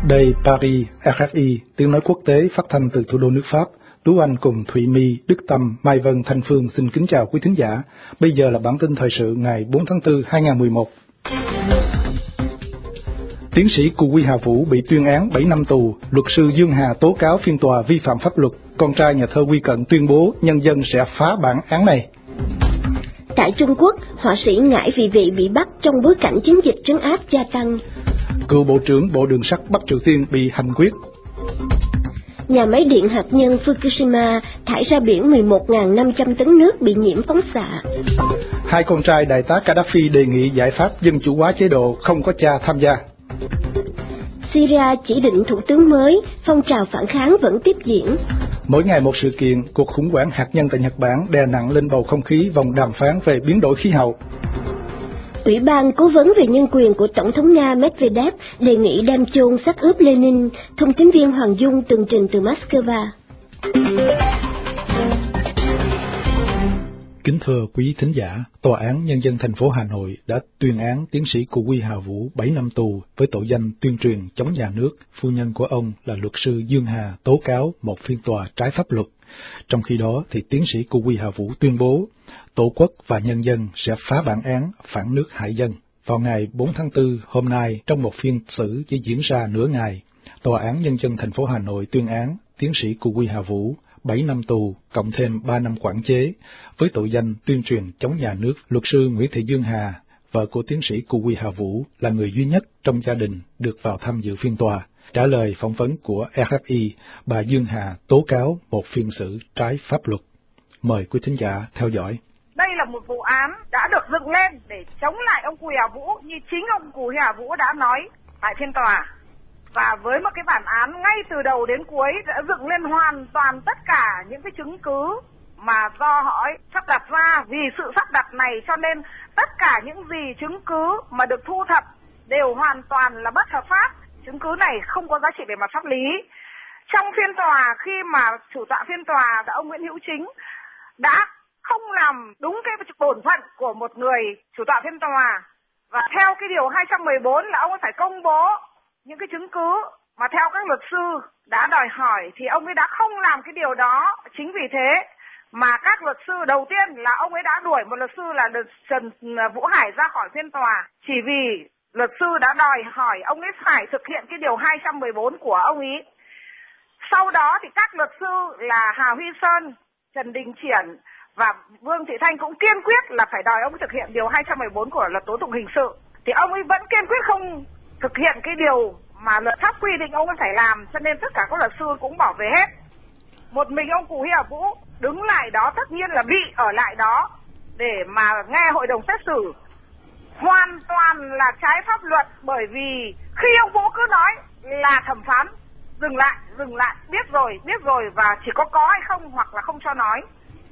Đây Paris, RFI, tiếng nói quốc tế phát thanh từ thủ đô nước Pháp. Tú Anh cùng Thụy My, Đức Tâm, Mai Vân, Thanh Phương xin kính chào quý thính giả. Bây giờ là bản tin thời sự ngày 4 tháng 4, 2011. Tiến sĩ Cù Huy Hà Vũ bị tuyên án 7 năm tù. Luật sư Dương Hà tố cáo phiên tòa vi phạm pháp luật. Con trai nhà thơ Quy Cận tuyên bố nhân dân sẽ phá bản án này. Tại Trung Quốc, họa sĩ Ngải Vị Vị bị bắt trong bối cảnh chiến dịch trấn áp gia tăng. Cựu Bộ trưởng Bộ Đường sắt Bắc Triều Tiên bị hành quyết. Nhà máy điện hạt nhân Fukushima thải ra biển 11.500 tấn nước bị nhiễm phóng xạ. Hai con trai đại tá Gaddafi đề nghị giải pháp dân chủ hóa chế độ, không có cha tham gia. Syria chỉ định thủ tướng mới, phong trào phản kháng vẫn tiếp diễn. Mỗi ngày một sự kiện, cuộc khủng hoảng hạt nhân tại Nhật Bản đè nặng lên bầu không khí vòng đàm phán về biến đổi khí hậu. Ủy ban cố vấn về nhân quyền của Tổng thống Nga Medvedev đề nghị đem chôn xác ướp Lenin, thông tín viên Hoàng Dung tường trình từ Moscow. Kính thưa quý thính giả, Tòa án Nhân dân thành phố Hà Nội đã tuyên án tiến sĩ Cù Huy Hà Vũ 7 năm tù với tội danh tuyên truyền chống nhà nước. Phu nhân của ông là luật sư Dương Hà tố cáo một phiên tòa trái pháp luật. Trong khi đó, thì tiến sĩ Cù Huy Hà Vũ tuyên bố Tổ quốc và nhân dân sẽ phá bản án phản nước hại dân. Vào ngày 4 tháng 4 hôm nay, trong một phiên xử chỉ diễn ra nửa ngày, Tòa án Nhân dân thành phố Hà Nội tuyên án tiến sĩ Cù Huy Hà Vũ 7 năm tù, cộng thêm 3 năm quản chế, với tội danh tuyên truyền chống nhà nước. Luật sư Nguyễn Thị Dương Hà, vợ của tiến sĩ Cù Huy Hà Vũ, là người duy nhất trong gia đình được vào tham dự phiên tòa. Trả lời phỏng vấn của RFI, bà Dương Hà tố cáo một phiên xử trái pháp luật. Mời quý thính giả theo dõi. Đây là một vụ án đã được dựng lên để chống lại ông Cù Huy Hà Vũ, như chính ông Cù Huy Hà Vũ đã nói tại phiên tòa. Và với một cái bản án ngay từ đầu đến cuối đã dựng lên hoàn toàn tất cả những cái chứng cứ mà do họ sắp đặt ra. Vì sự sắp đặt này cho nên tất cả những gì chứng cứ mà được thu thập đều hoàn toàn là bất hợp pháp. Chứng cứ này không có giá trị về mặt pháp lý. Trong phiên tòa, khi mà chủ tọa phiên tòa là ông Nguyễn Hữu Chính đã không làm đúng cái bổn phận của một người chủ tọa phiên tòa, và theo cái điều 214 là ông ấy phải công bố những cái chứng cứ mà theo các luật sư đã đòi hỏi, thì ông ấy đã không làm cái điều đó. Chính vì thế mà các luật sư, đầu tiên là ông ấy đã đuổi một luật sư là Trần Vũ Hải ra khỏi phiên tòa, chỉ vì luật sư đã đòi hỏi ông ấy phải thực hiện cái điều 214 của ông ấy. Sau đó thì các luật sư là Hà Huy Sơn, Trần Đình Triển và Vương Thị Thanh cũng kiên quyết là phải đòi ông ấy thực hiện điều 214 của luật tố tụng hình sự. Thì ông ấy vẫn kiên quyết không thực hiện cái điều mà luật pháp quy định ông ấy phải làm, cho nên tất cả các luật sư cũng bỏ về hết. Một mình ông Cù Huy Hà Vũ đứng lại đó, tất nhiên là bị ở lại đó để mà nghe hội đồng xét xử. Hoàn toàn là trái pháp luật, bởi vì khi ông Vũ cứ nói là thẩm phán dừng lại, biết rồi và chỉ có hay không hoặc là không cho nói.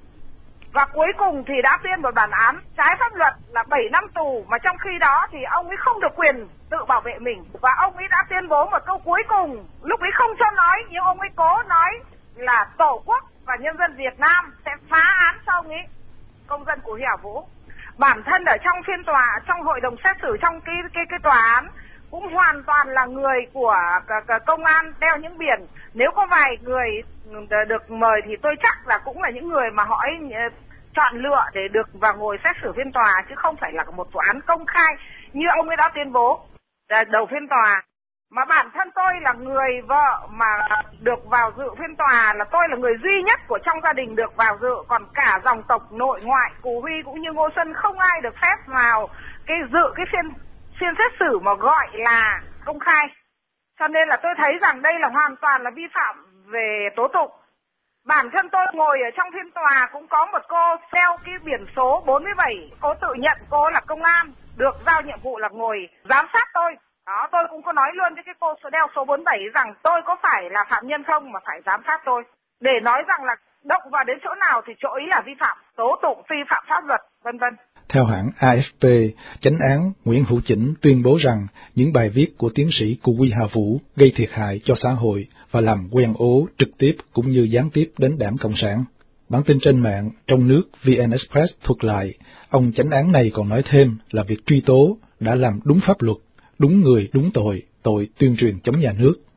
Và cuối cùng thì đã tuyên một bản án trái pháp luật là 7 năm tù, mà trong khi đó thì ông ấy không được quyền tự bảo vệ mình. Và ông ấy đã tuyên bố một câu cuối cùng, lúc ấy không cho nói nhưng ông ấy cố nói là Tổ quốc và nhân dân Việt Nam sẽ phá án cho ông ấy, công dân của Huy Hà Vũ. Bản thân ở trong phiên tòa, trong hội đồng xét xử, trong cái tòa án cũng hoàn toàn là người của công an đeo những biển. Nếu có vài người được mời thì tôi chắc là cũng là những người mà họ chọn lựa để được vào ngồi xét xử phiên tòa, chứ không phải là một vụ án công khai như ông ấy đã tuyên bố đầu phiên tòa. Mà bản thân tôi là người vợ mà được vào dự phiên tòa, là tôi là người duy nhất của trong gia đình được vào dự, còn cả dòng tộc nội ngoại Cù Huy cũng như Ngô Xuân không ai được phép vào dự cái phiên xét xử mà gọi là công khai. Cho nên là tôi thấy rằng đây là hoàn toàn là vi phạm về tố tụng. Bản thân tôi ngồi ở trong phiên tòa cũng có một cô đeo cái biển số 47, cô tự nhận cô là công an, được giao nhiệm vụ là ngồi giám sát tôi. Đó, tôi cũng có nói luôn với cái cô đeo số 47 rằng tôi có phải là phạm nhân không mà phải giám sát tôi, để nói rằng là động vào đến chỗ nào thì chỗ ấy là vi phạm tố tụng, vi phạm pháp luật, vân vân. Theo hãng AFP, chánh án Nguyễn Hữu Chỉnh tuyên bố rằng những bài viết của tiến sĩ Cù Huy Hà Vũ gây thiệt hại cho xã hội và làm quen ố trực tiếp cũng như gián tiếp đến Đảng Cộng sản. Bản tin trên mạng trong nước VN Express thuật lại, ông chánh án này còn nói thêm là việc truy tố đã làm đúng pháp luật, đúng người đúng tội, tội tuyên truyền chống nhà nước.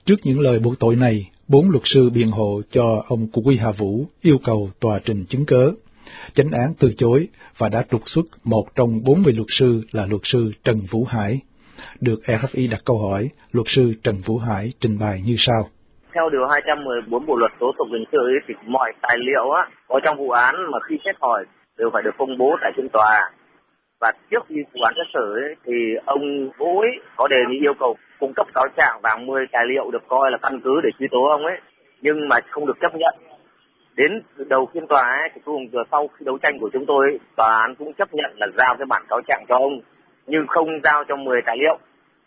Trước những lời buộc tội này, 4 luật sư biện hộ cho ông Cù Huy Hà Vũ yêu cầu tòa trình chứng cớ. Chánh án từ chối và đã trục xuất một trong 40 luật sư là luật sư Trần Vũ Hải. Được RFI đặt câu hỏi, luật sư Trần Vũ Hải trình bày như sau. Theo điều 214 Bộ luật tố tụng hình sự thì mọi tài liệu có trong vụ án mà khi xét hỏi đều phải được công bố tại phiên tòa. Và trước khi vụ án xét xử thì ông Vũ có đề nghị yêu cầu cung cấp cáo trạng và 10 tài liệu được coi là căn cứ để truy tố ông ấy, nhưng mà không được chấp nhận. Đến đầu phiên tòa thì cùng sau khi đấu tranh của chúng tôi, tòa án cũng chấp nhận là giao cái bản cáo trạng cho ông, nhưng không giao cho 10 tài liệu.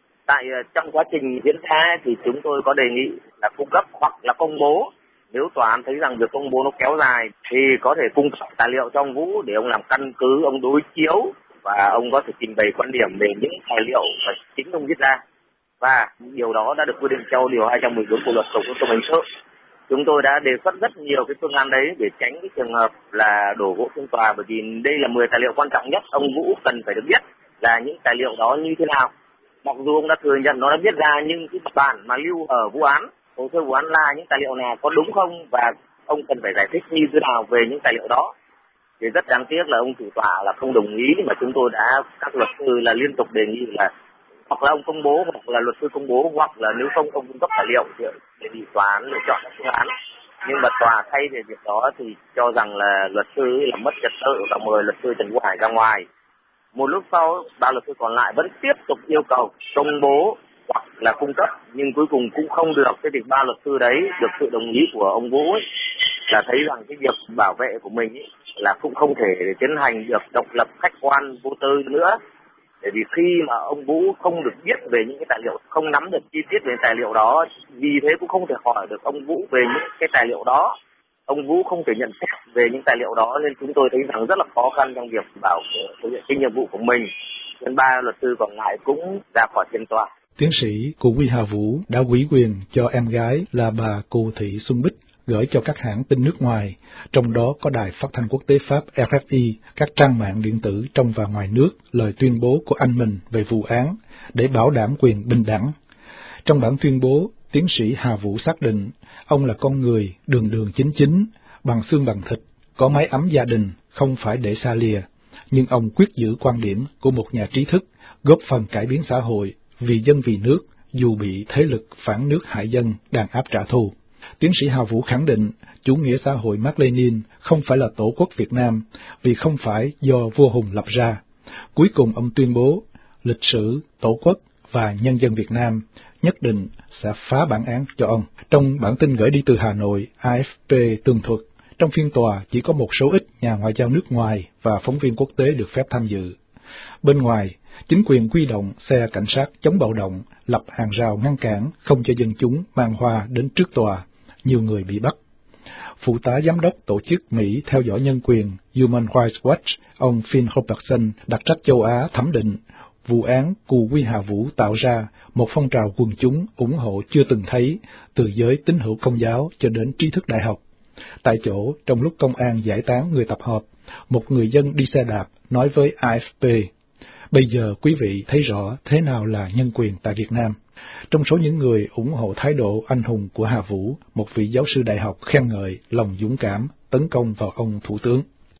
Trong quá trình diễn ra thì chúng tôi có đề nghị là cung cấp hoặc là công bố. Nếu tòa án thấy rằng việc công bố nó kéo dài thì có thể cung cấp tài liệu cho ông Vũ để ông làm căn cứ, ông đối chiếu và ông có thể trình bày quan điểm về những tài liệu mà chính ông viết ra. Và điều đó đã được quy định theo điều 214 Bộ luật tố tụng hình sự. Chúng tôi đã đề xuất rất nhiều cái phương án đấy để tránh cái trường hợp là đổ vỡ phiên tòa, bởi vì đây là 10 tài liệu quan trọng nhất, ông Vũ cần phải được biết là những tài liệu đó như thế nào. Mặc dù ông đã thừa nhận nó đã viết ra, nhưng cái bản mà lưu ở vụ án, hồ sơ vụ án là những tài liệu nào có đúng không, và ông cần phải giải thích như thế nào về những tài liệu đó. Thì rất đáng tiếc là ông chủ tọa là không đồng ý, mà chúng tôi đã, các luật sư là liên tục đề nghị là hoặc là ông công bố, hoặc là luật sư công bố, hoặc là nếu không ông cung cấp tài liệu thì đề nghị tòa án lựa chọn phương án. Nhưng mà tòa thay về việc đó thì cho rằng là luật sư là mất trật tự và mời luật sư Trần Vũ Hải ra ngoài. Một lúc sau, 3 luật sư còn lại vẫn tiếp tục yêu cầu công bố hoặc là cung cấp, nhưng cuối cùng cũng không được. Thế thì 3 luật sư đấy được sự đồng ý của ông Vũ là thấy rằng cái việc bảo vệ của mình là cũng không thể tiến hành được độc lập, khách quan, vô tư nữa. Bởi vì khi mà ông Vũ không được biết về những cái tài liệu, không nắm được chi tiết về tài liệu đó, vì thế cũng không thể hỏi được ông Vũ về những cái tài liệu đó. Ông Vũ không thể nhận xét về những tài liệu đó, nên chúng tôi thấy rằng rất là khó khăn trong việc thực hiện cái nhiệm vụ của mình. Nên 3 luật sư còn lại cũng ra khỏi phiên tòa. Tiến sĩ Cù Huy Hà Vũ đã ủy quyền cho em gái là bà Cù Thị Xuân Bích gửi cho các hãng tin nước ngoài, trong đó có Đài Phát thanh Quốc tế Pháp RFI, các trang mạng điện tử trong và ngoài nước, lời tuyên bố của anh mình về vụ án để bảo đảm quyền bình đẳng. Trong bản tuyên bố, tiến sĩ Hà Vũ xác định ông là con người đường đường chính chính, bằng xương bằng thịt, có mái ấm gia đình, không phải để xa lìa, nhưng ông quyết giữ quan điểm của một nhà trí thức, góp phần cải biến xã hội, vì dân vì nước, dù bị thế lực phản nước hại dân đàn áp trả thù. Tiến sĩ Hà Vũ khẳng định chủ nghĩa xã hội Mác Lênin không phải là tổ quốc Việt Nam, vì không phải do vua Hùng lập ra. Cuối cùng ông tuyên bố lịch sử, tổ quốc và nhân dân Việt Nam nhất định sẽ phá bản án cho ông. Trong bản tin gửi đi từ Hà Nội, AFP tường thuật, trong phiên tòa chỉ có một số ít nhà ngoại giao nước ngoài và phóng viên quốc tế được phép tham dự. Bên ngoài, chính quyền huy động xe cảnh sát chống bạo động, lập hàng rào ngăn cản, không cho dân chúng mang hoa đến trước tòa. Nhiều người bị bắt. Phụ tá giám đốc tổ chức Mỹ theo dõi nhân quyền Human Rights Watch, ông Phil Robertson đặc trách châu Á thẩm định vụ án Cù Huy Hà Vũ tạo ra một phong trào quần chúng ủng hộ chưa từng thấy, từ giới tín hữu Công giáo cho đến trí thức đại học. Tại chỗ, trong lúc công an giải tán người tập hợp, một người dân đi xe đạp nói với AFP, bây giờ quý vị thấy rõ thế nào là nhân quyền tại Việt Nam. Trong số những người ủng hộ thái độ anh hùng của Hà Vũ, một vị giáo sư đại học khen ngợi lòng dũng cảm tấn công vào ông thủ tướng.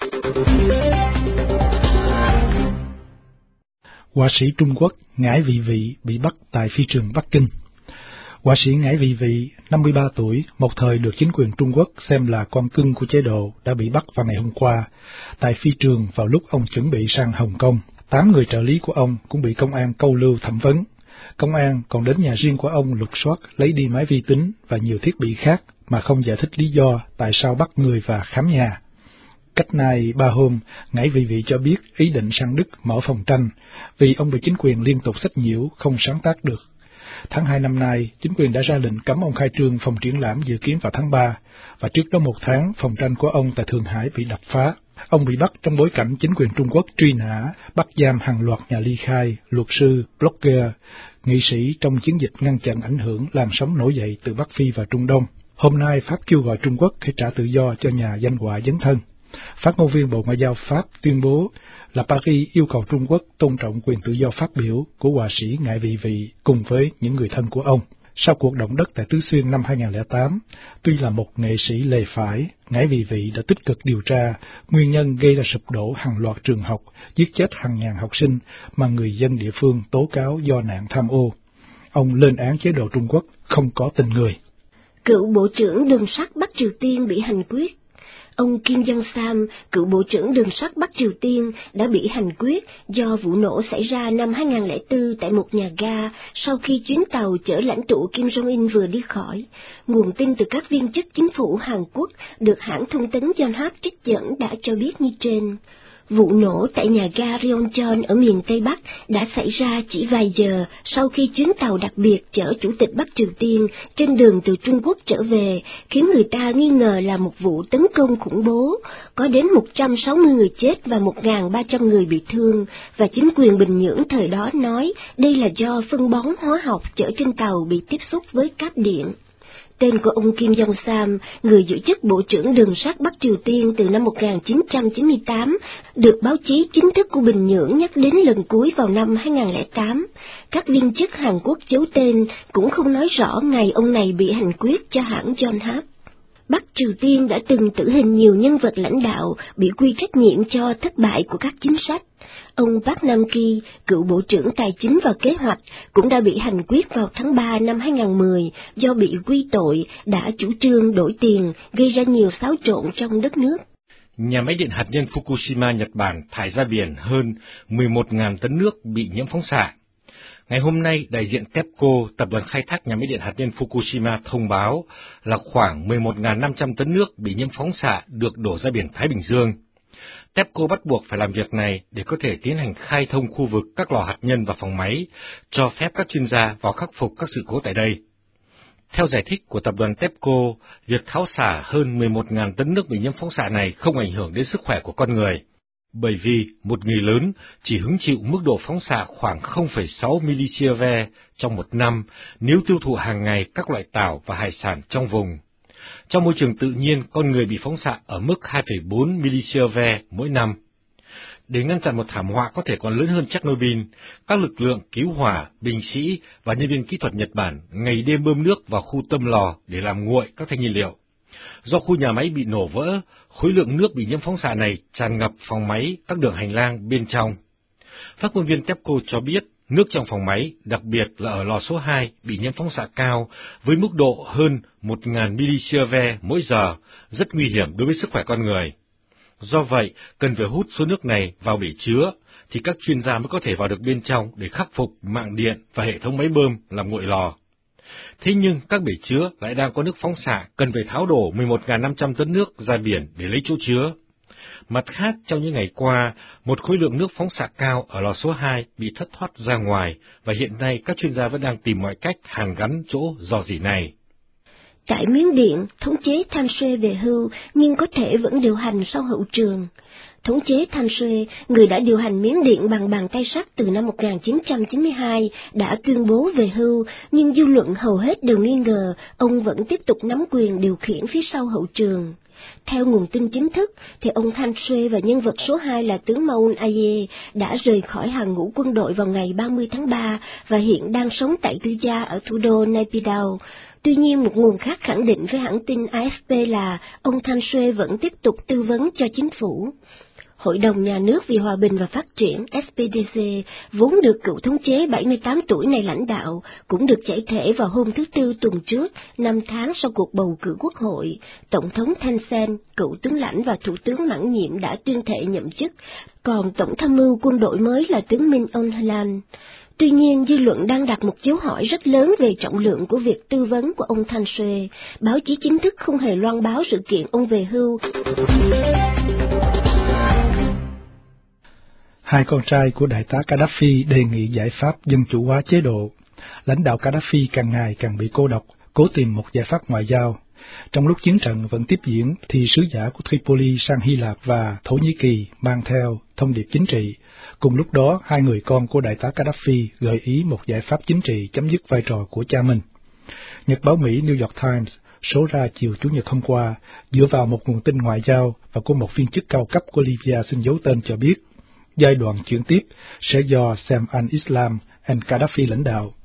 Họa sĩ Trung Quốc Ngải Vị Vị bị bắt tại phi trường Bắc Kinh. Họa sĩ Ngải Vị Vị, 53 tuổi, một thời được chính quyền Trung Quốc xem là con cưng của chế độ, đã bị bắt vào ngày hôm qua tại phi trường vào lúc ông chuẩn bị sang Hồng Kông. 8 người trợ lý của ông cũng bị công an câu lưu thẩm vấn. Công an còn đến nhà riêng của ông lục soát, lấy đi máy vi tính và nhiều thiết bị khác mà không giải thích lý do tại sao bắt người và khám nhà. Cách nay 3 hôm, Ngải Vị Vị cho biết ý định sang Đức mở phòng tranh, vì ông bị chính quyền liên tục sách nhiễu, không sáng tác được. Tháng 2 năm nay, chính quyền đã ra lệnh cấm ông khai trương phòng triển lãm dự kiến vào tháng 3, và trước đó 1 tháng, phòng tranh của ông tại Thượng Hải bị đập phá. Ông bị bắt trong bối cảnh chính quyền Trung Quốc truy nã, bắt giam hàng loạt nhà ly khai, luật sư, blogger, nghị sĩ trong chiến dịch ngăn chặn ảnh hưởng làn sóng nổi dậy từ Bắc Phi và Trung Đông. Hôm nay, Pháp kêu gọi Trung Quốc hãy trả tự do cho nhà danh họa dấn thân. Phát ngôn viên Bộ Ngoại giao Pháp tuyên bố là Paris yêu cầu Trung Quốc tôn trọng quyền tự do phát biểu của họa sĩ Ngải Vị Vị cùng với những người thân của ông. Sau cuộc động đất tại Tứ Xuyên năm 2008, tuy là một nghệ sĩ lề phải, Ngải Vì Vị đã tích cực điều tra nguyên nhân gây ra sụp đổ hàng loạt trường học, giết chết hàng ngàn học sinh mà người dân địa phương tố cáo do nạn tham ô. Ông lên án chế độ Trung Quốc không có tình người. Cựu Bộ trưởng Đường sắt Bắc Triều Tiên bị hành quyết. Ông Kim Jong-sam, cựu Bộ trưởng Đường sắt Bắc Triều Tiên, đã bị hành quyết do vụ nổ xảy ra năm 2004 tại một nhà ga sau khi chuyến tàu chở lãnh tụ Kim Jong-un vừa đi khỏi. Nguồn tin từ các viên chức chính phủ Hàn Quốc được hãng thông tấn Yonhap trích dẫn đã cho biết như trên. Vụ nổ tại nhà ga Ryongcheon ở miền Tây Bắc đã xảy ra chỉ vài giờ sau khi chuyến tàu đặc biệt chở Chủ tịch Bắc Triều Tiên trên đường từ Trung Quốc trở về, khiến người ta nghi ngờ là một vụ tấn công khủng bố, có đến 160 người chết và 1.300 người bị thương, và chính quyền Bình Nhưỡng thời đó nói đây là do phân bón hóa học chở trên tàu bị tiếp xúc với cáp điện. Tên của ông Kim Jong-sam, người giữ chức Bộ trưởng Đường sắt Bắc Triều Tiên từ năm 1998, được báo chí chính thức của Bình Nhưỡng nhắc đến lần cuối vào năm 2008. Các viên chức Hàn Quốc giấu tên cũng không nói rõ ngày ông này bị hành quyết cho hãng Yonhap. Bắc Triều Tiên đã từng tử hình nhiều nhân vật lãnh đạo bị quy trách nhiệm cho thất bại của các chính sách. Ông Park Nam-ki, cựu Bộ trưởng Tài chính và Kế hoạch, cũng đã bị hành quyết vào tháng 3 năm 2010 do bị quy tội đã chủ trương đổi tiền, gây ra nhiều xáo trộn trong đất nước. Nhà máy điện hạt nhân Fukushima, Nhật Bản thải ra biển hơn 11.000 tấn nước bị nhiễm phóng xạ. Ngày hôm nay, đại diện TEPCO, tập đoàn khai thác nhà máy điện hạt nhân Fukushima, thông báo là khoảng 11.500 tấn nước bị nhiễm phóng xạ được đổ ra biển Thái Bình Dương. TEPCO bắt buộc phải làm việc này để có thể tiến hành khai thông khu vực các lò hạt nhân và phòng máy, cho phép các chuyên gia vào khắc phục các sự cố tại đây. Theo giải thích của tập đoàn TEPCO, việc tháo xả hơn 11.000 tấn nước bị nhiễm phóng xạ này không ảnh hưởng đến sức khỏe của con người, bởi vì một người lớn chỉ hứng chịu mức độ phóng xạ khoảng 0,6 milisievert trong một năm nếu tiêu thụ hàng ngày các loại tảo và hải sản trong vùng. Trong môi trường tự nhiên, con người bị phóng xạ ở mức 2,4 milisievert mỗi năm. Để ngăn chặn một thảm họa có thể còn lớn hơn Chernobyl, các lực lượng cứu hỏa, binh sĩ và nhân viên kỹ thuật Nhật Bản ngày đêm bơm nước vào khu tâm lò để làm nguội các thanh nhiên liệu. Do khu nhà máy bị nổ vỡ, khối lượng nước bị nhiễm phóng xạ này tràn ngập phòng máy, các đường hành lang bên trong. Phát ngôn viên TEPCO cho biết, nước trong phòng máy, đặc biệt là ở lò số 2, bị nhiễm phóng xạ cao với mức độ hơn 1.000 milisievert mỗi giờ, rất nguy hiểm đối với sức khỏe con người. Do vậy, cần phải hút số nước này vào bể chứa, thì các chuyên gia mới có thể vào được bên trong để khắc phục mạng điện và hệ thống máy bơm làm nguội lò. Thế nhưng các bể chứa lại đang có nước phóng xạ, cần phải tháo đổ 11.500 tấn nước ra biển để lấy chỗ chứa. Mặt khác, trong những ngày qua, một khối lượng nước phóng xạ cao ở lò số 2 bị thất thoát ra ngoài, và hiện nay các chuyên gia vẫn đang tìm mọi cách hàn gắn chỗ rò rỉ này. Tại Miến Điện, thống chế Thanh Xuê về hưu nhưng có thể vẫn điều hành sau hậu trường. Thống chế Thanh Xuê, người đã điều hành Miến Điện bằng bàn tay sắt từ năm 1992, đã tuyên bố về hưu, nhưng dư luận hầu hết đều nghi ngờ ông vẫn tiếp tục nắm quyền điều khiển phía sau hậu trường. Theo nguồn tin chính thức, thì ông Thanh Xuê và nhân vật số 2 là tướng Moon Aye đã rời khỏi hàng ngũ quân đội vào ngày 30 tháng 3 và hiện đang sống tại tư gia ở thủ đô Naypyidaw. Tuy nhiên, một nguồn khác khẳng định với hãng tin AFP là ông Thanh Xuê vẫn tiếp tục tư vấn cho chính phủ. Hội đồng Nhà nước vì Hòa bình và Phát triển SPDC, vốn được cựu thống chế 78 tuổi này lãnh đạo, cũng được giải thể vào hôm thứ Tư tuần trước, 5 tháng sau cuộc bầu cử quốc hội. Tổng thống Thein Sein, cựu tướng lãnh và thủ tướng mãn nhiệm đã tuyên thệ nhậm chức, còn tổng tham mưu quân đội mới là tướng Min Aung Hlaing. Tuy nhiên, dư luận đang đặt một dấu hỏi rất lớn về trọng lượng của việc tư vấn của ông Thanh Xuê. Báo chí chính thức không hề loan báo sự kiện ông về hưu. Hai con trai của đại tá Gaddafi đề nghị giải pháp dân chủ hóa chế độ. Lãnh đạo Gaddafi càng ngày càng bị cô độc, cố tìm một giải pháp ngoại giao. Trong lúc chiến trận vẫn tiếp diễn, thì sứ giả của Tripoli sang Hy Lạp và Thổ Nhĩ Kỳ mang theo thông điệp chính trị. Cùng lúc đó, hai người con của đại tá Gaddafi gợi ý một giải pháp chính trị chấm dứt vai trò của cha mình. Nhật báo Mỹ New York Times số ra chiều Chủ nhật hôm qua, dựa vào một nguồn tin ngoại giao và của một viên chức cao cấp của Libya xin giấu tên cho biết, giai đoạn chuyển tiếp sẽ do Saif al-Islam al-Gaddafi lãnh đạo.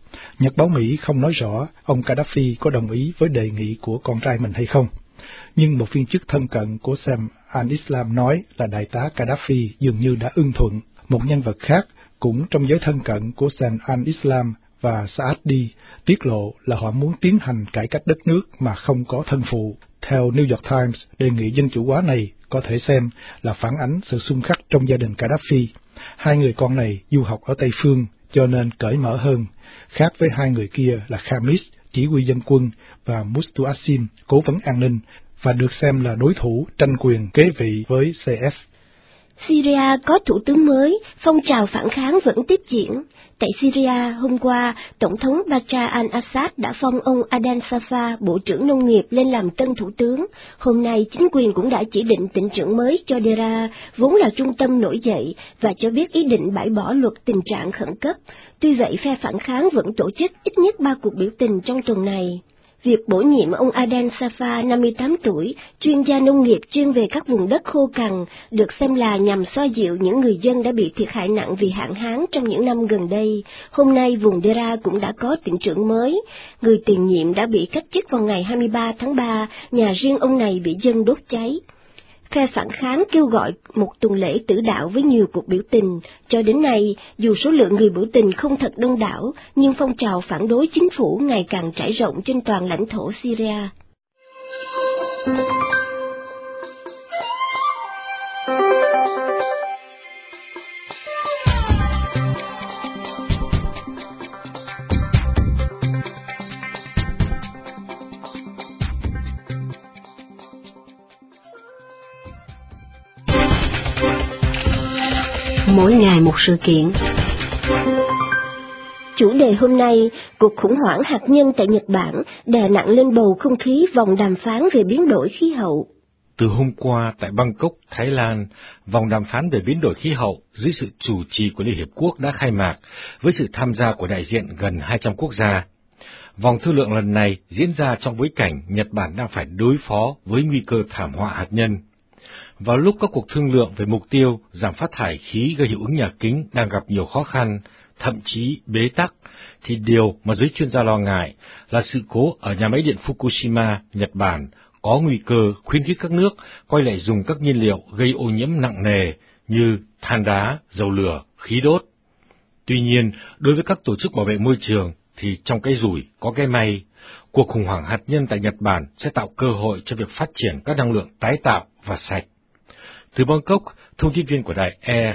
Nhật báo Mỹ không nói rõ ông Gaddafi có đồng ý với đề nghị của con trai mình hay không. Nhưng một viên chức thân cận của Sam al-Islam nói là đại tá Gaddafi dường như đã ưng thuận. Một nhân vật khác cũng trong giới thân cận của Sam al-Islam và Saadi tiết lộ là họ muốn tiến hành cải cách đất nước mà không có thân phụ. Theo New York Times, đề nghị dân chủ hóa này có thể xem là phản ánh sự xung khắc trong gia đình Gaddafi. Hai người con này du học ở Tây Phương, cho nên cởi mở hơn, khác với hai người kia là Khamis, chỉ huy dân quân, và Mustasim, cố vấn an ninh, và được xem là đối thủ tranh quyền kế vị với CF. Syria có thủ tướng mới, phong trào phản kháng vẫn tiếp diễn. Tại Syria, hôm qua, Tổng thống Bashar al-Assad đã phong ông Adel Safa, Bộ trưởng Nông nghiệp, lên làm tân thủ tướng. Hôm nay, chính quyền cũng đã chỉ định tỉnh trưởng mới cho Deraa, vốn là trung tâm nổi dậy, và cho biết ý định bãi bỏ luật tình trạng khẩn cấp. Tuy vậy, phe phản kháng vẫn tổ chức ít nhất 3 cuộc biểu tình trong tuần này. Việc bổ nhiệm ông Adel Safa, 58 tuổi, chuyên gia nông nghiệp chuyên về các vùng đất khô cằn, được xem là nhằm xoa dịu những người dân đã bị thiệt hại nặng vì hạn hán trong những năm gần đây. Hôm nay, vùng Deraa cũng đã có tỉnh trưởng mới. Người tiền nhiệm đã bị cách chức vào ngày 23 tháng 3, nhà riêng ông này bị dân đốt cháy. Phe phản kháng kêu gọi một tuần lễ tử đạo với nhiều cuộc biểu tình. Cho đến nay, dù số lượng người biểu tình không thật đông đảo, nhưng phong trào phản đối chính phủ ngày càng trải rộng trên toàn lãnh thổ Syria. Mỗi ngày một sự kiện. Chủ đề hôm nay, cuộc khủng hoảng hạt nhân tại Nhật Bản đè nặng lên bầu không khí vòng đàm phán về biến đổi khí hậu. Từ hôm qua tại Bangkok, Thái Lan, vòng đàm phán về biến đổi khí hậu dưới sự chủ trì của Liên Hiệp Quốc đã khai mạc với sự tham gia của đại diện gần 200 quốc gia. Vòng thương lượng lần này diễn ra trong bối cảnh Nhật Bản đang phải đối phó với nguy cơ thảm họa hạt nhân. Vào lúc các cuộc thương lượng về mục tiêu giảm phát thải khí gây hiệu ứng nhà kính đang gặp nhiều khó khăn, thậm chí bế tắc, thì điều mà giới chuyên gia lo ngại là sự cố ở nhà máy điện Fukushima, Nhật Bản, có nguy cơ khuyến khích các nước quay lại dùng các nhiên liệu gây ô nhiễm nặng nề như than đá, dầu lửa, khí đốt. Tuy nhiên, đối với các tổ chức bảo vệ môi trường thì trong cái rủi có cái may, cuộc khủng hoảng hạt nhân tại Nhật Bản sẽ tạo cơ hội cho việc phát triển các năng lượng tái tạo và sạch. Từ Bangkok, thông tin viên của đài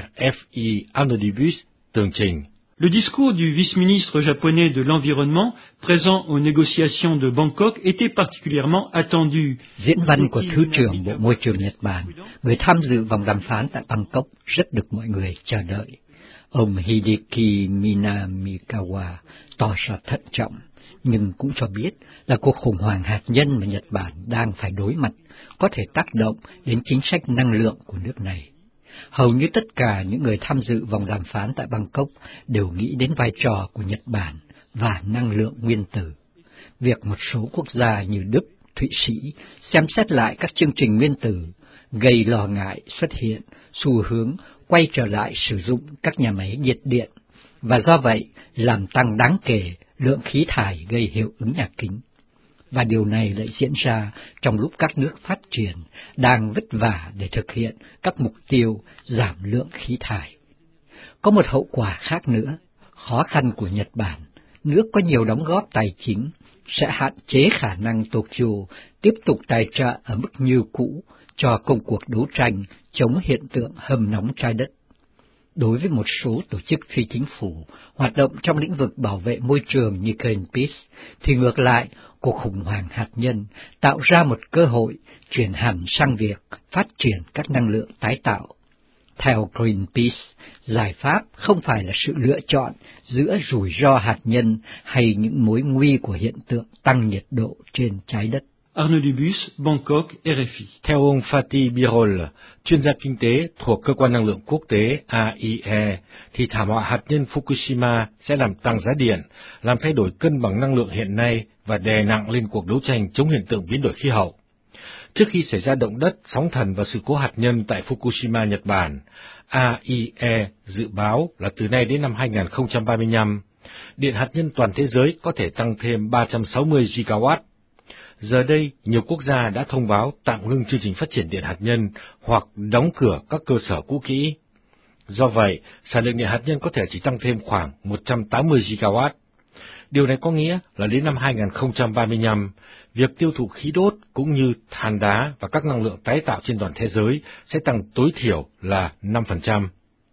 RFI Arnaud tường trình. Le discours du vice-ministre japonais de l'Environnement présent aux négociations de Bangkok était particulièrement attendu. Diễn văn của Thứ trưởng Bộ Môi trường Nhật Bản, người tham dự vòng đàm phán tại Bangkok, rất được mọi người chờ đợi. Ông Hideki Minamikawa tỏ ra thận trọng, nhưng cũng cho biết là cuộc khủng hoảng hạt nhân mà Nhật Bản đang phải đối mặt có thể tác động đến chính sách năng lượng của nước này. Hầu như tất cả những người tham dự vòng đàm phán tại Bangkok đều nghĩ đến vai trò của Nhật Bản và năng lượng nguyên tử. Việc một số quốc gia như Đức, Thụy Sĩ xem xét lại các chương trình nguyên tử gây lo ngại xuất hiện xu hướng quay trở lại sử dụng các nhà máy nhiệt điện, và do vậy làm tăng đáng kể lượng khí thải gây hiệu ứng nhà kính. Và điều này lại diễn ra trong lúc các nước phát triển đang vất vả để thực hiện các mục tiêu giảm lượng khí thải. Có một hậu quả khác nữa, khó khăn của Nhật Bản, nước có nhiều đóng góp tài chính, sẽ hạn chế khả năng Tokyo tiếp tục tài trợ ở mức như cũ cho công cuộc đấu tranh chống hiện tượng hâm nóng trái đất. Đối với một số tổ chức phi chính phủ hoạt động trong lĩnh vực bảo vệ môi trường như Greenpeace, thì ngược lại, cuộc khủng hoảng hạt nhân tạo ra một cơ hội chuyển hẳn sang việc phát triển các năng lượng tái tạo. Theo Greenpeace, giải pháp không phải là sự lựa chọn giữa rủi ro hạt nhân hay những mối nguy của hiện tượng tăng nhiệt độ trên trái đất. Arnaud Dubus, Bangkok, RFI. Theo ông Fatih Birol, chuyên gia kinh tế thuộc Cơ quan Năng lượng Quốc tế AIE, thì thảm họa hạt nhân Fukushima sẽ làm tăng giá điện, làm thay đổi cân bằng năng lượng hiện nay và đè nặng lên cuộc đấu tranh chống hiện tượng biến đổi khí hậu. Trước khi xảy ra động đất, sóng thần và sự cố hạt nhân tại Fukushima, Nhật Bản, AIE dự báo là từ nay đến năm 2035, Điện hạt nhân toàn thế giới có thể tăng thêm 360 gigawatt. Giờ đây, nhiều quốc gia đã thông báo tạm ngưng chương trình phát triển điện hạt nhân hoặc đóng cửa các cơ sở cũ kỹ. Do vậy, sản lượng điện hạt nhân có thể chỉ tăng thêm khoảng 180 gigawatt. Điều này có nghĩa là đến năm 2035, việc tiêu thụ khí đốt cũng như than đá và các năng lượng tái tạo trên toàn thế giới sẽ tăng tối thiểu là 5%.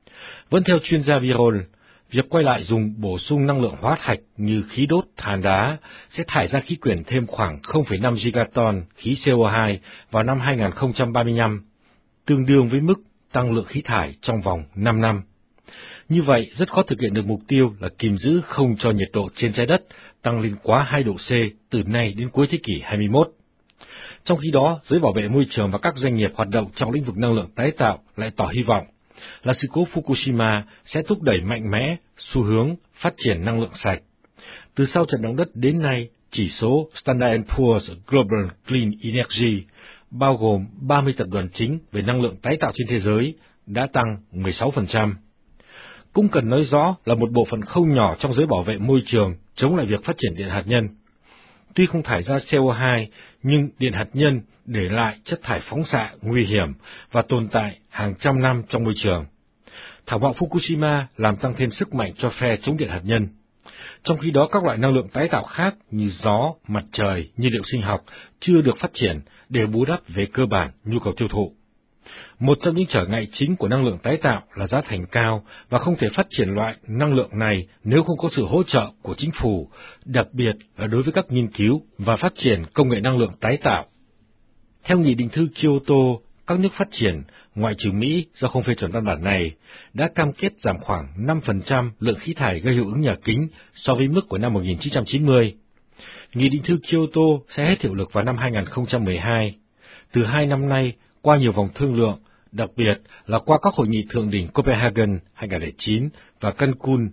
Vẫn theo chuyên gia Virol, việc quay lại dùng bổ sung năng lượng hóa thạch như khí đốt, than đá sẽ thải ra khí quyển thêm khoảng 0,5 gigaton khí CO2 vào năm 2035, tương đương với mức tăng lượng khí thải trong vòng 5 năm. Như vậy, rất khó thực hiện được mục tiêu là kìm giữ không cho nhiệt độ trên trái đất tăng lên quá 2 độ C từ nay đến cuối thế kỷ 21. Trong khi đó, giới bảo vệ môi trường và các doanh nghiệp hoạt động trong lĩnh vực năng lượng tái tạo lại tỏ hy vọng là sự cố Fukushima sẽ thúc đẩy mạnh mẽ xu hướng phát triển năng lượng sạch. Từ sau trận động đất đến nay, chỉ số Standard & Poor's Global Clean Energy, bao gồm 30 tập đoàn chính về năng lượng tái tạo trên thế giới, đã tăng 16%. Cũng cần nói rõ là một bộ phận không nhỏ trong giới bảo vệ môi trường chống lại việc phát triển điện hạt nhân. Tuy không thải ra CO2, nhưng điện hạt nhân để lại chất thải phóng xạ nguy hiểm và tồn tại hàng trăm năm trong môi trường. Thảm họa Fukushima làm tăng thêm sức mạnh cho phe chống điện hạt nhân. Trong khi đó, các loại năng lượng tái tạo khác như gió, mặt trời, nhiên liệu sinh học chưa được phát triển để bù đắp về cơ bản nhu cầu tiêu thụ. Một trong những trở ngại chính của năng lượng tái tạo là giá thành cao và không thể phát triển loại năng lượng này nếu không có sự hỗ trợ của chính phủ, đặc biệt là đối với các nghiên cứu và phát triển công nghệ năng lượng tái tạo. Theo Nghị định thư Kyoto, các nước phát triển, ngoại trừ Mỹ do không phê chuẩn văn bản này, đã cam kết giảm khoảng 5% lượng khí thải gây hiệu ứng nhà kính so với mức của năm 1990. Nghị định thư Kyoto sẽ hết hiệu lực vào năm 2012. Từ 2 năm nay, qua nhiều vòng thương lượng, đặc biệt là qua các hội nghị thượng đỉnh Copenhagen 2009 và Cancun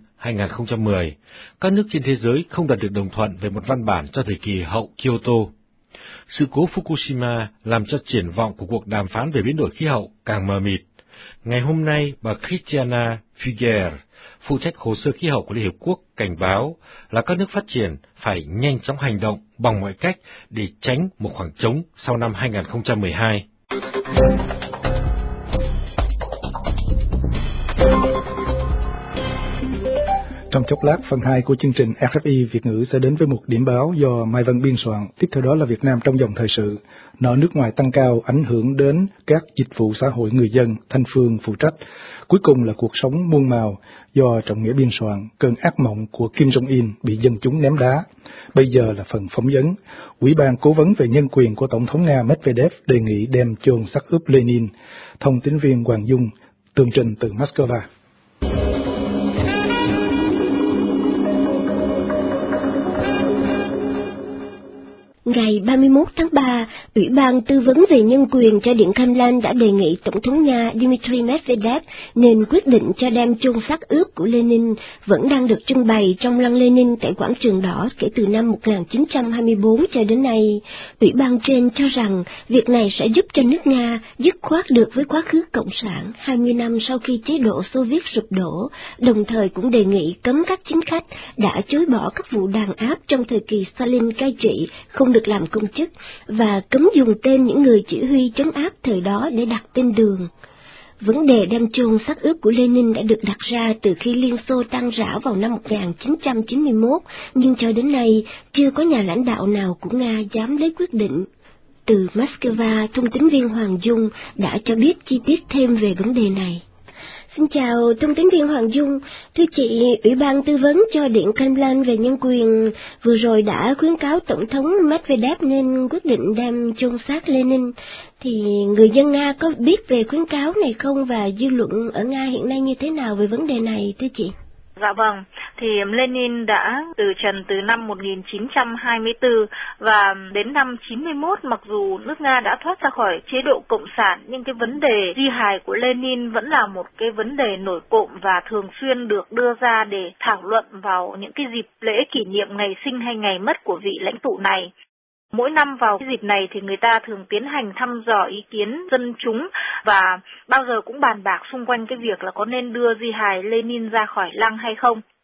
2010, các nước trên thế giới không đạt được đồng thuận về một văn bản cho thời kỳ hậu Kyoto. Sự cố Fukushima làm cho triển vọng của cuộc đàm phán về biến đổi khí hậu càng mờ mịt. Ngày hôm nay, bà Christiana Figuer, phụ trách hồ sơ khí hậu của Liên Hiệp Quốc, cảnh báo là các nước phát triển phải nhanh chóng hành động bằng mọi cách để tránh một khoảng trống sau năm 2012. Trong chốc lát, phần 2 của chương trình RFI Việt ngữ sẽ đến với một điểm báo do Mai Văn biên soạn. Tiếp theo đó là Việt Nam trong dòng thời sự. Nợ nước ngoài tăng cao ảnh hưởng đến các dịch vụ xã hội người dân, Thanh Phương phụ trách. Cuối cùng là cuộc sống muôn màu do Trọng Nghĩa biên soạn. Cơn ác mộng của Kim Jong-un bị dân chúng ném đá. Bây giờ là phần phỏng vấn. Ủy ban cố vấn về nhân quyền của Tổng thống Nga Medvedev đề nghị đem chôn xác ướp Lenin. Thông tín viên Hoàng Dung tường trình từ Moscow. Ngày 31 tháng 3, Ủy ban tư vấn về nhân quyền cho Điện Kremlin đã đề nghị Tổng thống Nga Dmitry Medvedev nên quyết định cho đem chôn xác ướp của Lenin vẫn đang được trưng bày trong lăng Lenin tại Quảng trường Đỏ kể từ năm 1924 cho đến nay. Ủy ban trên cho rằng việc này sẽ giúp cho nước Nga dứt khoát được với quá khứ cộng sản 20 năm sau khi chế độ Xô Viết sụp đổ, đồng thời cũng đề nghị cấm các chính khách đã chối bỏ các vụ đàn áp trong thời kỳ Stalin cai trị không được làm công chức và cấm dùng tên những người chỉ huy trấn áp thời đó để đặt tên đường. Vấn đề đem chôn xác ướp của Lenin đã được đặt ra từ khi Liên Xô tan rã vào năm 1991, nhưng cho đến nay chưa có nhà lãnh đạo nào của Nga dám lấy quyết định. Từ Moscow, thông tín viên Hoàng Dung đã cho biết chi tiết thêm về vấn đề này. Xin chào thông tín viên Hoàng Dung, thưa chị, Ủy ban tư vấn cho Điện Kremlin về nhân quyền vừa rồi đã khuyến cáo Tổng thống Medvedev nên quyết định đem chôn xác Lenin. Thì người dân Nga có biết về khuyến cáo này không và dư luận ở Nga hiện nay như thế nào về vấn đề này thưa chị? Dạ vâng, thì Lenin đã từ trần từ năm 1924 và đến năm 91, mặc dù nước Nga đã thoát ra khỏi chế độ cộng sản, nhưng cái vấn đề di hài của Lenin vẫn là một cái vấn đề nổi cộm và thường xuyên được đưa ra để thảo luận vào những cái dịp lễ kỷ niệm ngày sinh hay ngày mất của vị lãnh tụ này. Mỗi năm vào cái dịp này thì người ta thường tiến hành thăm dò ý kiến dân chúng và bao giờ cũng bàn bạc xung quanh cái việc là có nên đưa di hài Lenin ra khỏi lăng hay không.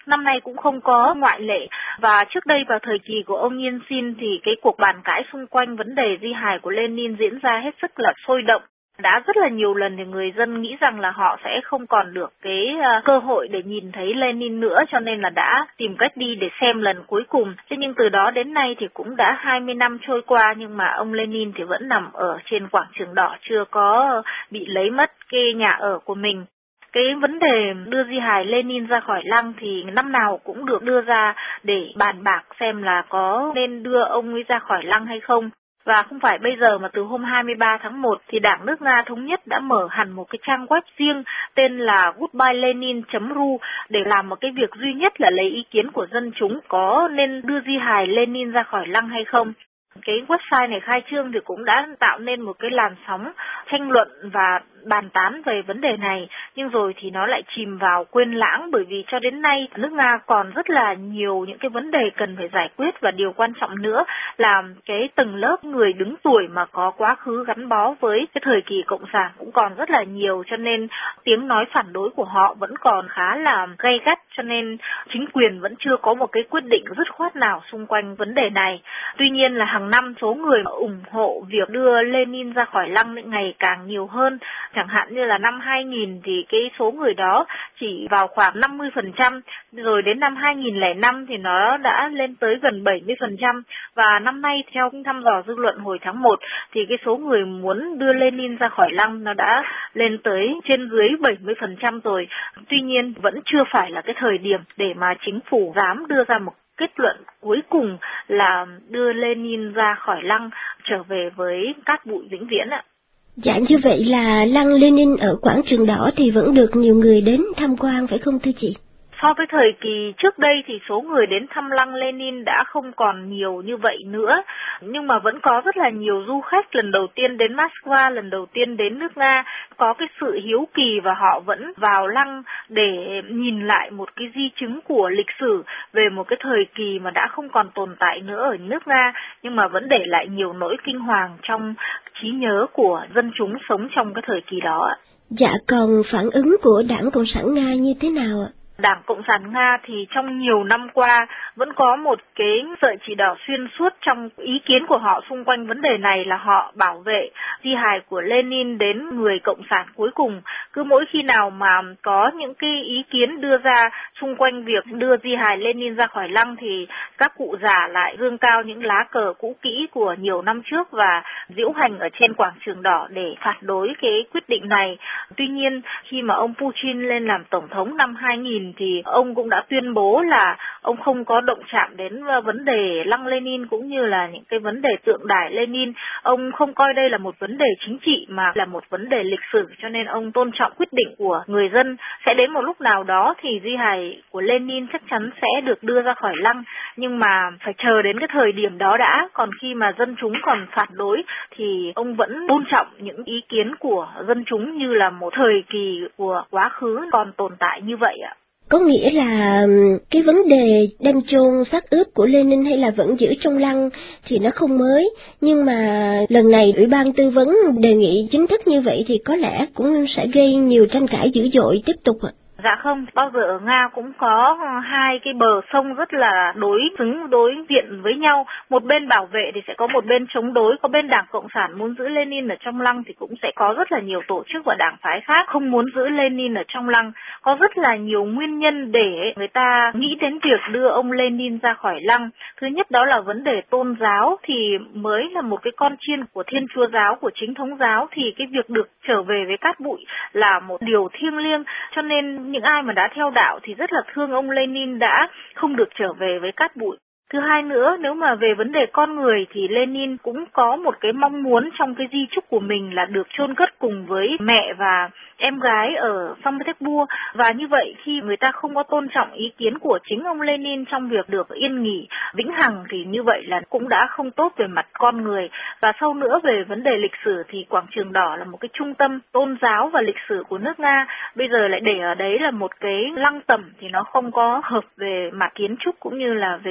năm nay cũng không có ngoại lệ. Và trước đây vào thời kỳ của ông Yeltsin thì cái cuộc bàn cãi xung quanh vấn đề di hài của Lenin diễn ra hết sức là sôi động. Đã rất là nhiều lần thì người dân nghĩ rằng là họ sẽ không còn được cái cơ hội để nhìn thấy Lenin nữa, cho nên là đã tìm cách đi để xem lần cuối cùng. Thế nhưng từ đó đến nay thì cũng đã 20 năm trôi qua, nhưng mà ông Lenin thì vẫn nằm ở trên quảng trường đỏ, chưa có bị lấy mất cái nhà ở của mình. Cái vấn đề đưa di hài Lenin ra khỏi lăng thì năm nào cũng được đưa ra để bàn bạc xem là có nên đưa ông ấy ra khỏi lăng hay không. Và không phải bây giờ mà từ hôm 23 tháng 1 thì Đảng nước Nga Thống nhất đã mở hẳn một cái trang web riêng tên là goodbyelenin.ru để làm một cái việc duy nhất là lấy ý kiến của dân chúng có nên đưa di hài Lenin ra khỏi lăng hay không. Cái website này khai trương thì cũng đã tạo nên một cái làn sóng tranh luận và bàn tán về vấn đề này, nhưng rồi thì nó lại chìm vào quên lãng, bởi vì cho đến nay nước Nga còn rất là nhiều những cái vấn đề cần phải giải quyết, và điều quan trọng nữa là cái tầng lớp người đứng tuổi mà có quá khứ gắn bó với cái thời kỳ cộng sản cũng còn rất là nhiều, cho nên tiếng nói phản đối của họ vẫn còn khá là gay gắt, cho nên chính quyền vẫn chưa có một cái quyết định dứt khoát nào xung quanh vấn đề này. Tuy nhiên là hàng năm số người ủng hộ việc đưa Lenin ra khỏi lăng ngày càng nhiều hơn. Chẳng hạn như là năm 2000 thì cái số người đó chỉ vào khoảng 50%, rồi đến năm 2005 thì nó đã lên tới gần 70%, và năm nay theo thăm dò dư luận hồi tháng 1 thì cái số người muốn đưa Lenin ra khỏi lăng nó đã lên tới trên dưới 70% rồi. Tuy nhiên vẫn chưa phải là cái thời điểm để mà chính phủ dám đưa ra một kết luận cuối cùng là đưa Lenin ra khỏi lăng trở về với cát bụi vĩnh viễn ạ. Dạ, như vậy là lăng Lenin ở quảng trường đỏ thì vẫn được nhiều người đến tham quan phải không thưa chị? So với thời kỳ trước đây thì số người đến thăm lăng Lenin đã không còn nhiều như vậy nữa, nhưng mà vẫn có rất là nhiều du khách lần đầu tiên đến Moscow, lần đầu tiên đến nước Nga, có cái sự hiếu kỳ và họ vẫn vào lăng để nhìn lại một cái di chứng của lịch sử về một cái thời kỳ mà đã không còn tồn tại nữa ở nước Nga, nhưng mà vẫn để lại nhiều nỗi kinh hoàng trong trí nhớ của dân chúng sống trong cái thời kỳ đó. Dạ, còn phản ứng của Đảng Cộng sản Nga như thế nào ạ? Đảng Cộng sản Nga thì trong nhiều năm qua vẫn có một cái sợi chỉ đỏ xuyên suốt trong ý kiến của họ xung quanh vấn đề này là họ bảo vệ di hài của Lenin đến người Cộng sản cuối cùng. Cứ mỗi khi nào mà có những cái ý kiến đưa ra xung quanh việc đưa di hài Lenin ra khỏi lăng thì các cụ già lại giương cao những lá cờ cũ kỹ của nhiều năm trước và diễu hành ở trên quảng trường đỏ để phản đối cái quyết định này. Tuy nhiên khi mà ông Putin lên làm tổng thống năm 2000 thì ông cũng đã tuyên bố là ông không có động chạm đến vấn đề lăng Lenin cũng như là những cái vấn đề tượng đài Lenin. Ông không coi đây là một vấn đề chính trị mà là một vấn đề lịch sử, cho nên ông tôn trọng quyết định của người dân. Sẽ đến một lúc nào đó thì di hài của Lenin chắc chắn sẽ được đưa ra khỏi lăng, nhưng mà phải chờ đến cái thời điểm đó đã. Còn khi mà dân chúng còn phản đối thì ông vẫn tôn trọng những ý kiến của dân chúng như là một thời kỳ của quá khứ còn tồn tại như vậy ạ. Có nghĩa là cái vấn đề đem chôn xác ướp của Lenin hay là vẫn giữ trong lăng thì nó không mới, nhưng mà lần này Ủy ban tư vấn đề nghị chính thức như vậy thì có lẽ cũng sẽ gây nhiều tranh cãi dữ dội tiếp tục ạ. Dạ không, bao giờ ở Nga cũng có hai cái bờ sông rất là đối diện với nhau. Một bên bảo vệ thì sẽ có một bên chống đối. Có bên Đảng Cộng sản muốn giữ Lenin ở trong lăng thì cũng sẽ có rất là nhiều tổ chức và đảng phái khác không muốn giữ Lenin ở trong lăng. Có rất là nhiều nguyên nhân để người ta nghĩ đến việc đưa ông Lenin ra khỏi lăng. Thứ nhất đó là vấn đề tôn giáo, thì mới là một cái con chiên của Thiên Chúa giáo, của Chính thống giáo, thì cái việc được trở về với cát bụi là một điều thiêng liêng, cho nên những ai mà đã theo đạo thì rất là thương ông Lenin đã không được trở về với cát bụi. Thứ hai nữa, nếu mà về vấn đề con người thì Lenin cũng có một cái mong muốn trong cái di chúc của mình là được chôn cất cùng với mẹ và em gái ở Saint Petersburg, và như vậy khi người ta không có tôn trọng ý kiến của chính ông Lenin trong việc được yên nghỉ vĩnh hằng thì như vậy là cũng đã không tốt về mặt con người. Và sau nữa về vấn đề lịch sử thì quảng trường đỏ là một cái trung tâm tôn giáo và lịch sử của nước Nga, bây giờ lại để ở đấy là một cái lăng tẩm thì nó không có hợp về mặt kiến trúc cũng như là về vấn đề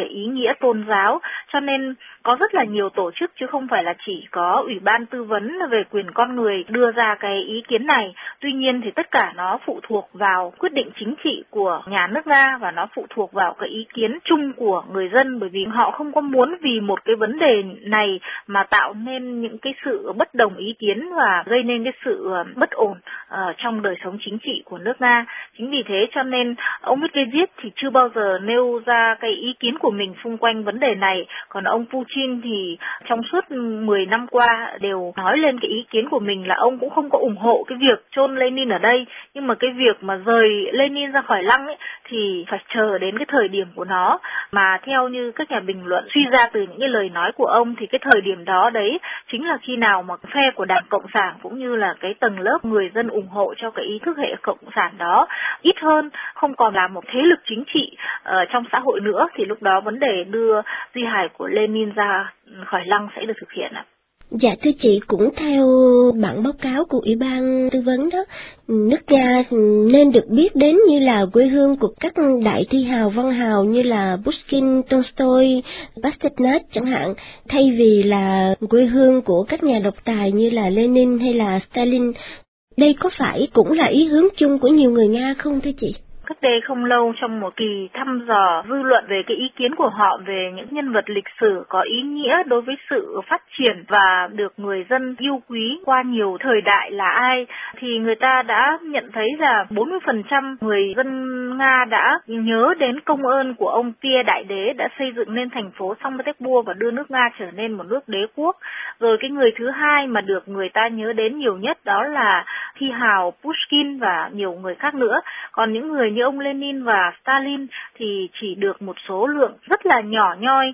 về ý nghĩa tôn giáo, cho nên có rất là nhiều tổ chức chứ không phải là chỉ có Ủy ban tư vấn về quyền con người đưa ra cái ý kiến này. Tuy nhiên thì tất cả nó phụ thuộc vào quyết định chính trị của nhà nước Nga và nó phụ thuộc vào cái ý kiến chung của người dân, bởi vì họ không có muốn vì một cái vấn đề này mà tạo nên những cái sự bất đồng ý kiến và gây nên cái sự bất ổn trong đời sống chính trị của nước Nga. Chính vì thế cho nên ông Medvedev thì chưa bao giờ nêu ra cái ý kiến của mình xung quanh vấn đề này, còn ông Putin thì trong suốt 10 năm qua đều nói lên cái ý kiến của mình là ông cũng không có ủng hộ cái việc chôn Lenin ở đây, nhưng mà cái việc mà rời Lenin ra khỏi lăng ấy thì phải chờ đến cái thời điểm của nó, mà theo như các nhà bình luận suy ra từ những cái lời nói của ông thì cái thời điểm đó đấy chính là khi nào mà phe của Đảng Cộng sản cũng như là cái tầng lớp người dân ủng hộ cho cái ý thức hệ cộng sản đó ít hơn, không còn là một thế lực chính trị trong xã hội nữa, thì lúc đó vấn đề đưa di hài của Lenin ra khỏi lăng sẽ được thực hiện ạ. Dạ thưa chị, cũng theo bản báo cáo của Ủy ban tư vấn đó, nước Nga nên được biết đến như là quê hương của các đại thi hào văn hào như là Pushkin, Tolstoy, Pasternak chẳng hạn, thay vì là quê hương của các nhà độc tài như là Lenin hay là Stalin. Đây có phải cũng là ý hướng chung của nhiều người Nga không thưa chị? Cách đây không lâu, trong một kỳ thăm dò dư luận về cái ý kiến của họ về những nhân vật lịch sử có ý nghĩa đối với sự phát triển và được người dân yêu quý qua nhiều thời đại là ai, thì người ta đã nhận thấy là 40% người dân Nga đã nhớ đến công ơn của ông Pierre Đại Đế đã xây dựng nên thành phố Saint Petersburg và đưa nước Nga trở nên một nước đế quốc. Rồi cái người thứ hai mà được người ta nhớ đến nhiều nhất đó là thi hào Pushkin và nhiều người khác nữa. Còn những người như ông Lenin và Stalin thì chỉ được một số lượng rất là nhỏ nhoi,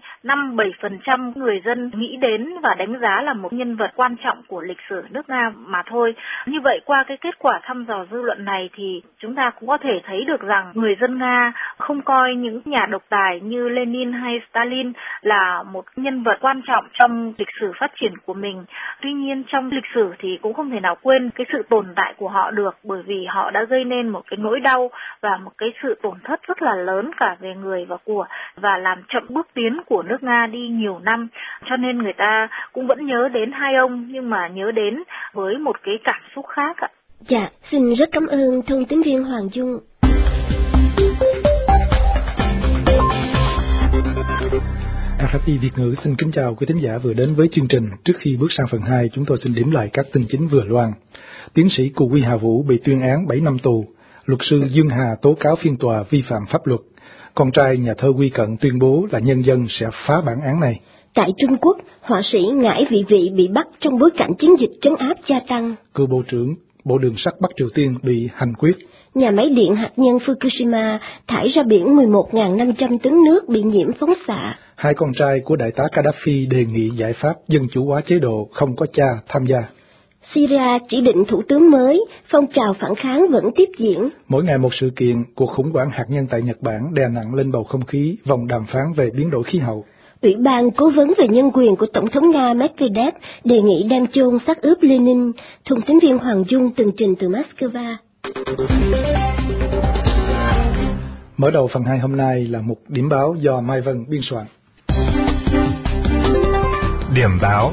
5-7% người dân nghĩ đến và đánh giá là một nhân vật quan trọng của lịch sử nước Nga mà thôi. Như vậy qua cái kết quả thăm dò dư luận này thì chúng ta cũng có thể thấy được rằng người dân Nga không coi những nhà độc tài như Lenin hay Stalin là một nhân vật quan trọng trong lịch sử phát triển của mình. Tuy nhiên trong lịch sử thì cũng không thể nào quên cái sự tồn tại của họ được, bởi vì họ đã gây nên một cái nỗi đau và một cái sự tổn thất rất là lớn cả về người và của, và làm chậm bước tiến của nước Nga đi nhiều năm. Cho nên người ta cũng vẫn nhớ đến hai ông, nhưng mà nhớ đến với một cái cảm xúc khác ạ. Dạ, xin rất cảm ơn thông tín viên Hoàng Dung. RFI Việt ngữ xin kính chào quý thính giả vừa đến với chương trình. Trước khi bước sang phần 2, chúng tôi xin điểm lại các tin chính vừa loan. Tiến sĩ Cù Huy Hà Vũ bị tuyên án 7 năm tù. Luật sư Dương Hà tố cáo phiên tòa vi phạm pháp luật. Con trai nhà thơ Quy Cận tuyên bố là nhân dân sẽ phá bản án này. Tại Trung Quốc, họa sĩ Ngải Vị Vị bị bắt trong bối cảnh chiến dịch trấn áp gia tăng. Cựu Bộ trưởng Bộ Đường sắt Bắc Triều Tiên bị hành quyết. Nhà máy điện hạt nhân Fukushima thải ra biển 11.500 tấn nước bị nhiễm phóng xạ. Hai con trai của đại tá Gaddafi đề nghị giải pháp dân chủ hóa chế độ, không có cha tham gia. Syria chỉ định thủ tướng mới, phong trào phản kháng vẫn tiếp diễn. Mỗi ngày một sự kiện, cuộc khủng hoảng hạt nhân tại Nhật Bản đè nặng lên bầu không khí vòng đàm phán về biến đổi khí hậu. Ủy ban cố vấn về nhân quyền của Tổng thống Nga Medvedev đề nghị đem chôn xác ướp Lenin. Thông tín viên Hoàng Dung tường trình từ Moscow. Mở đầu phần 2 hôm nay là một điểm báo do Mai Vân biên soạn. Điểm báo.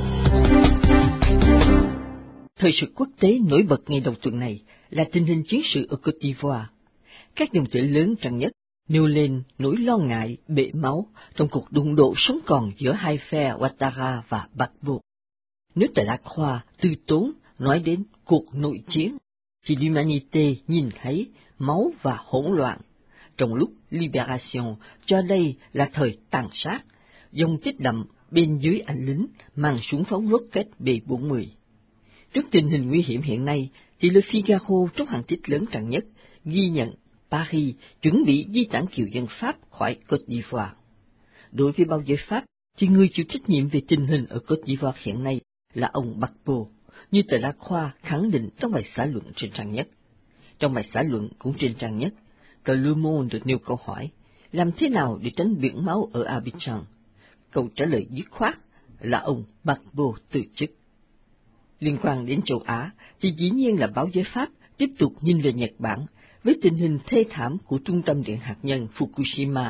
Thời sự quốc tế nổi bật ngày đầu tuần này là tình hình chiến sự ở Côte d'Ivoire. Các dòng chảy lớn trang nhất nêu lên nỗi lo ngại bể máu trong cuộc đụng độ sống còn giữa hai phe Ouattara và Gbagbo. Nếu tại La Croix từ tốn nói đến cuộc nội chiến, thì L'Humanité nhìn thấy máu và hỗn loạn, trong lúc Libération cho đây là thời tàn sát, dòng chết đậm bên dưới ảnh lính mang súng phóng rocket B-40. Trước tình hình nguy hiểm hiện nay, thì Le Figaro trong hàng tích lớn trang nhất ghi nhận Paris chuẩn bị di tản kiều dân Pháp khỏi Côte d'Ivoire. Đối với báo giới Pháp, thì người chịu trách nhiệm về tình hình ở Côte d'Ivoire hiện nay là ông Gbagbo, như tờ La Croix khẳng định trong bài xã luận trên trang nhất. Trong bài xã luận cũng trên trang nhất, tờ Le Monde được nêu câu hỏi, làm thế nào để tránh biển máu ở Abidjan? Câu trả lời dứt khoát là ông Gbagbo từ chức. Liên quan đến châu Á, thì dĩ nhiên là báo giới Pháp tiếp tục nhìn về Nhật Bản với tình hình thê thảm của trung tâm điện hạt nhân Fukushima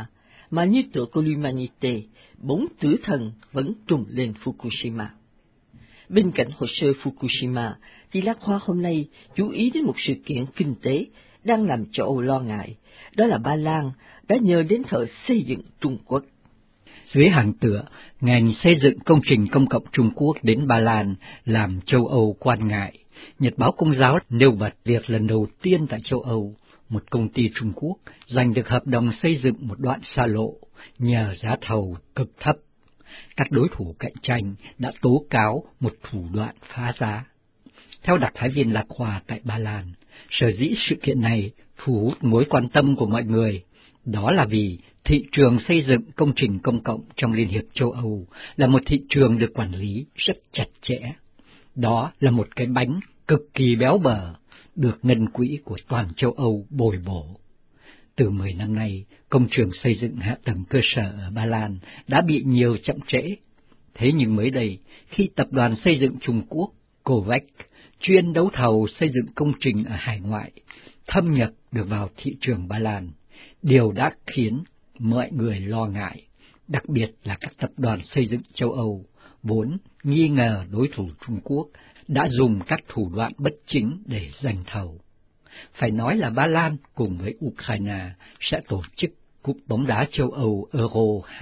mà như tựa của l'Humanité, 4 tử thần vẫn trùng lên Fukushima. Bên cạnh hồ sơ Fukushima, thì Lạc Hoa hôm nay chú ý đến một sự kiện kinh tế đang làm châu Âu lo ngại, đó là Ba Lan đã nhờ đến thợ xây dựng Trung Quốc. Dưới hàng tựa, ngành xây dựng công trình công cộng Trung Quốc đến Ba Lan làm châu Âu quan ngại. Nhật báo Công giáo nêu bật việc lần đầu tiên tại châu Âu, một công ty Trung Quốc giành được hợp đồng xây dựng một đoạn xa lộ nhờ giá thầu cực thấp. Các đối thủ cạnh tranh đã tố cáo một thủ đoạn phá giá. Theo đặc phái viên Lạc Hoa tại Ba Lan, sở dĩ sự kiện này thu hút mối quan tâm của mọi người, đó là vì thị trường xây dựng công trình công cộng trong Liên hiệp châu Âu là một thị trường được quản lý rất chặt chẽ. Đó là một cái bánh cực kỳ béo bở, được ngân quỹ của toàn châu Âu bồi bổ. Từ 10 năm nay, công trường xây dựng hạ tầng cơ sở ở Ba Lan đã bị nhiều chậm trễ. Thế nhưng mới đây, khi tập đoàn xây dựng Trung Quốc Covax chuyên đấu thầu xây dựng công trình ở hải ngoại thâm nhập được vào thị trường Ba Lan, điều đã khiến mọi người lo ngại, đặc biệt là các tập đoàn xây dựng châu Âu vốn nghi ngờ đối thủ Trung Quốc đã dùng các thủ đoạn bất chính để giành thầu. Phải nói là Ba Lan cùng với Ukraine sẽ tổ chức Cúp bóng đá châu Âu Euro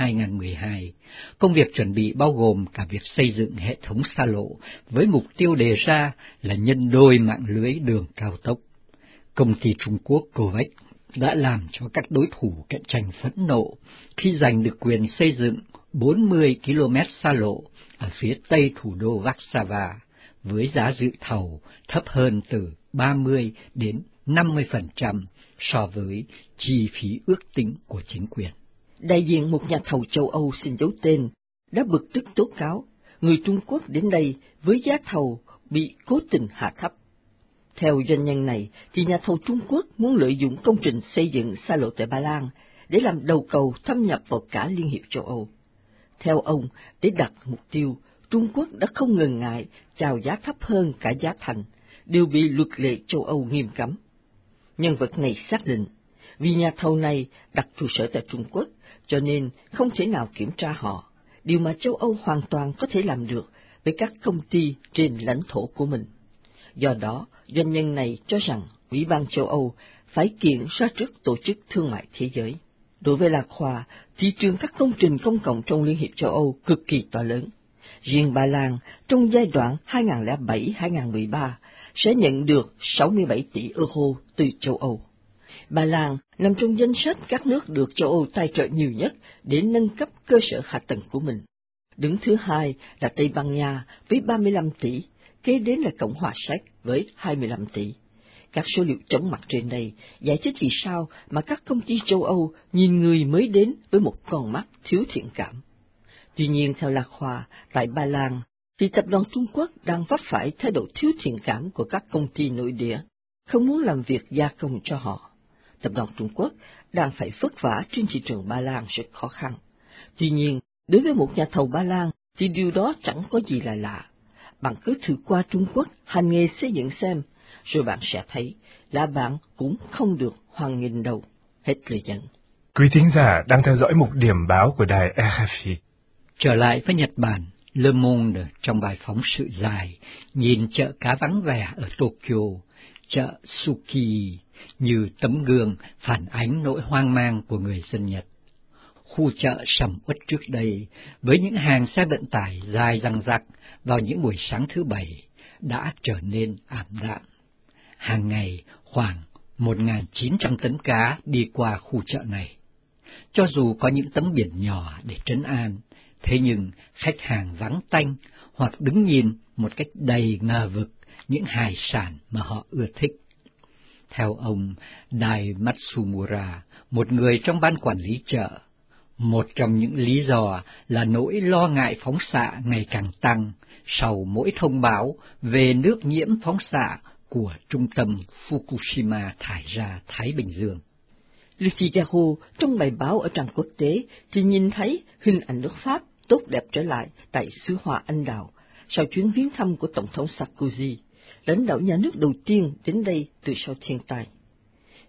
2012. Công việc chuẩn bị bao gồm cả việc xây dựng hệ thống xa lộ với mục tiêu đề ra là nhân đôi mạng lưới đường cao tốc. Công ty Trung Quốc Covax đã làm cho các đối thủ cạnh tranh phẫn nộ khi giành được quyền xây dựng 40 km xa lộ ở phía tây thủ đô Warsaw với giá dự thầu thấp hơn từ 30 đến 50% so với chi phí ước tính của chính quyền. Đại diện một nhà thầu châu Âu xin giấu tên đã bực tức tố cáo người Trung Quốc đến đây với giá thầu bị cố tình hạ thấp. Theo doanh nhân này, thì nhà thầu Trung Quốc muốn lợi dụng công trình xây dựng xa lộ tại Ba Lan để làm đầu cầu thâm nhập vào cả Liên hiệp châu Âu. Theo ông, để đạt mục tiêu, Trung Quốc đã không ngần ngại chào giá thấp hơn cả giá thành, đều bị luật lệ châu Âu nghiêm cấm. Nhân vật này xác định, vì nhà thầu này đặt trụ sở tại Trung Quốc, cho nên không thể nào kiểm tra họ, điều mà châu Âu hoàn toàn có thể làm được với các công ty trên lãnh thổ của mình. Do đó, doanh nhân này cho rằng Ủy ban châu Âu phải kiện ra trước Tổ chức Thương mại Thế giới. Đối với Lạc Hoa, thị trường các công trình công cộng trong Liên hiệp châu Âu cực kỳ to lớn. Riêng Ba Lan, trong giai đoạn 2007-2013, sẽ nhận được 67 tỷ euro từ châu Âu. Ba Lan nằm trong danh sách các nước được châu Âu tài trợ nhiều nhất để nâng cấp cơ sở hạ tầng của mình. Đứng thứ hai là Tây Ban Nha với 35 tỷ, kế đến là Cộng hòa Séc với 25 tỷ. Các số liệu chóng mặt trên đây giải thích vì sao mà các công ty châu Âu nhìn người mới đến với một con mắt thiếu thiện cảm. Tuy nhiên, theo Lạc Hoa, tại Ba Lan, thì tập đoàn Trung Quốc đang vấp phải thái độ thiếu thiện cảm của các công ty nội địa, không muốn làm việc gia công cho họ. Tập đoàn Trung Quốc đang phải vất vả trên thị trường Ba Lan rất khó khăn. Tuy nhiên, đối với một nhà thầu Ba Lan thì điều đó chẳng có gì là lạ. Bạn cứ thử qua Trung Quốc hành nghề xây dựng xem, rồi bạn sẽ thấy là bạn cũng không được hoan nghênh đâu. Hết lời dẫn. Quý thính giả đang theo dõi mục điểm báo của đài RFI. Trở lại với Nhật Bản, Le Monde trong bài phóng sự dài nhìn chợ cá vắng vẻ ở Tokyo, chợ Suki như tấm gương phản ánh nỗi hoang mang của người dân Nhật. Khu chợ sầm uất trước đây với những hàng xe vận tải dài dằng dặc vào những buổi sáng thứ Bảy đã trở nên ảm đạm. Hàng ngày khoảng 1.900 tấn cá đi qua khu chợ này. Cho dù có những tấm biển nhỏ để trấn an, thế nhưng khách hàng vắng tanh hoặc đứng nhìn một cách đầy ngờ vực những hải sản mà họ ưa thích. Theo ông Dai Matsumura, một người trong ban quản lý chợ, một trong những lý do là nỗi lo ngại phóng xạ ngày càng tăng sau mỗi thông báo về nước nhiễm phóng xạ của trung tâm Fukushima thải ra Thái Bình Dương. Le Figaro trong bài báo ở trang quốc tế thì nhìn thấy hình ảnh nước Pháp tốt đẹp trở lại tại xứ Hoa Anh Đào sau chuyến viếng thăm của Tổng thống Sarkozy, lãnh đạo nhà nước đầu tiên đến đây từ sau thiên tai.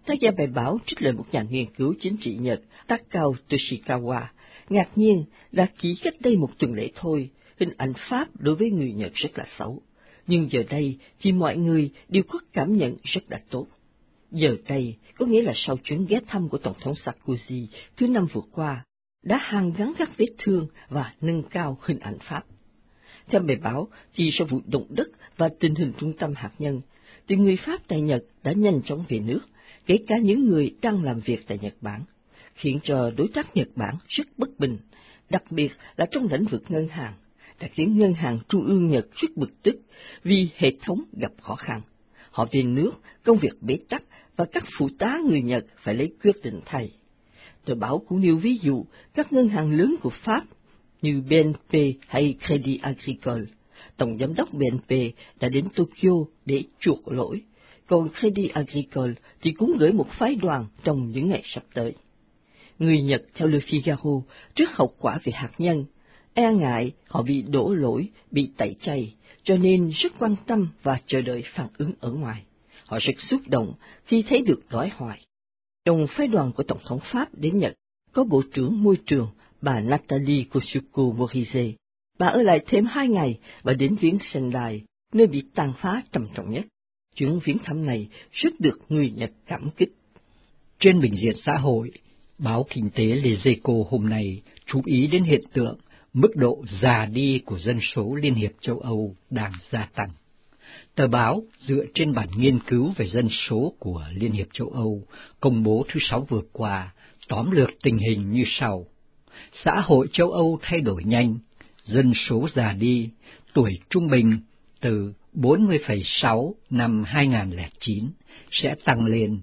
Tác giả bài báo trích lời một nhà nghiên cứu chính trị Nhật Takao Toshikawa ngạc nhiên là chỉ cách đây một tuần lễ thôi, hình ảnh Pháp đối với người Nhật rất là xấu. Nhưng giờ đây thì mọi người đều có cảm nhận rất là tốt. Giờ đây có nghĩa là sau chuyến ghé thăm của Tổng thống Sarkozy thứ năm vừa qua, đã hàn gắn các vết thương và nâng cao hình ảnh Pháp. Theo bài báo, chỉ sau vụ động đất và tình hình trung tâm hạt nhân, thì người Pháp tại Nhật đã nhanh chóng về nước, kể cả những người đang làm việc tại Nhật Bản, khiến cho đối tác Nhật Bản rất bất bình, đặc biệt là trong lĩnh vực ngân hàng, đã khiến Ngân hàng Trung ương Nhật rất bực tức vì hệ thống gặp khó khăn. Họ về nước, công việc bế tắc và các phụ tá người Nhật phải lấy quyết định thay. Tờ báo cũng nêu ví dụ các ngân hàng lớn của Pháp như BNP hay Crédit Agricole. Tổng giám đốc BNP đã đến Tokyo để chuộc lỗi, còn Crédit Agricole thì cũng gửi một phái đoàn trong những ngày sắp tới. Người Nhật theo Le Figaro trước hậu quả về hạt nhân, e ngại họ bị đổ lỗi, bị tẩy chay, cho nên rất quan tâm và chờ đợi phản ứng ở ngoài. Họ rất xúc động khi thấy được đói hoài. Trong phái đoàn của Tổng thống Pháp đến Nhật, có Bộ trưởng Môi trường bà Nathalie Kosciusko-Morizet. Bà ở lại thêm 2 ngày và đến viếng Sendai, nơi bị tàn phá trầm trọng nhất. Chuyến viếng thăm này rất được người Nhật cảm kích. Trên bình diện xã hội, báo kinh tế Lezeco hôm nay chú ý đến hiện tượng mức độ già đi của dân số Liên hiệp châu Âu đang gia tăng. Tờ báo dựa trên bản nghiên cứu về dân số của Liên hiệp châu Âu công bố thứ Sáu vừa qua tóm lược tình hình như sau. Xã hội châu Âu thay đổi nhanh, dân số già đi, tuổi trung bình từ 40,6 năm 2009 sẽ tăng lên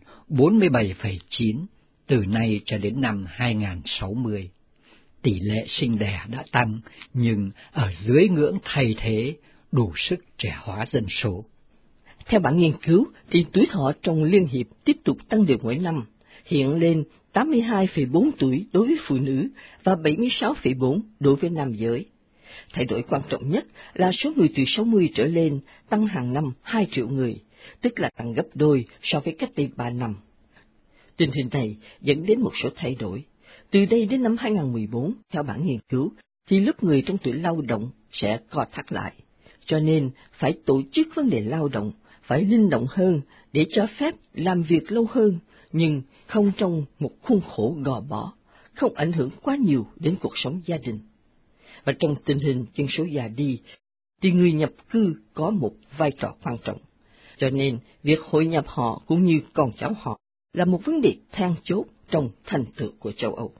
47,9 từ nay cho đến năm 2060. Tỷ lệ sinh đẻ đã tăng, nhưng ở dưới ngưỡng thay thế đủ sức trẻ hóa dân số. Theo bản nghiên cứu, thì tuổi thọ trong Liên hiệp tiếp tục tăng đều mỗi năm, hiện lên 82,4 tuổi đối với phụ nữ và 76,4 đối với nam giới. Thay đổi quan trọng nhất là số người từ 60 trở lên tăng hàng năm 2 triệu người, tức là tăng gấp đôi so với cách đây 3 năm. Tình hình này dẫn đến một số thay đổi. Từ đây đến năm 2014, theo bản nghiên cứu, thì lớp người trong tuổi lao động sẽ co thắt lại. Cho nên phải tổ chức vấn đề lao động, phải linh động hơn để cho phép làm việc lâu hơn, nhưng không trong một khuôn khổ gò bó, không ảnh hưởng quá nhiều đến cuộc sống gia đình. Và trong tình hình dân số già đi, thì người nhập cư có một vai trò quan trọng. Cho nên việc hội nhập họ cũng như con cháu họ là một vấn đề then chốt trong thành tựu của châu Âu.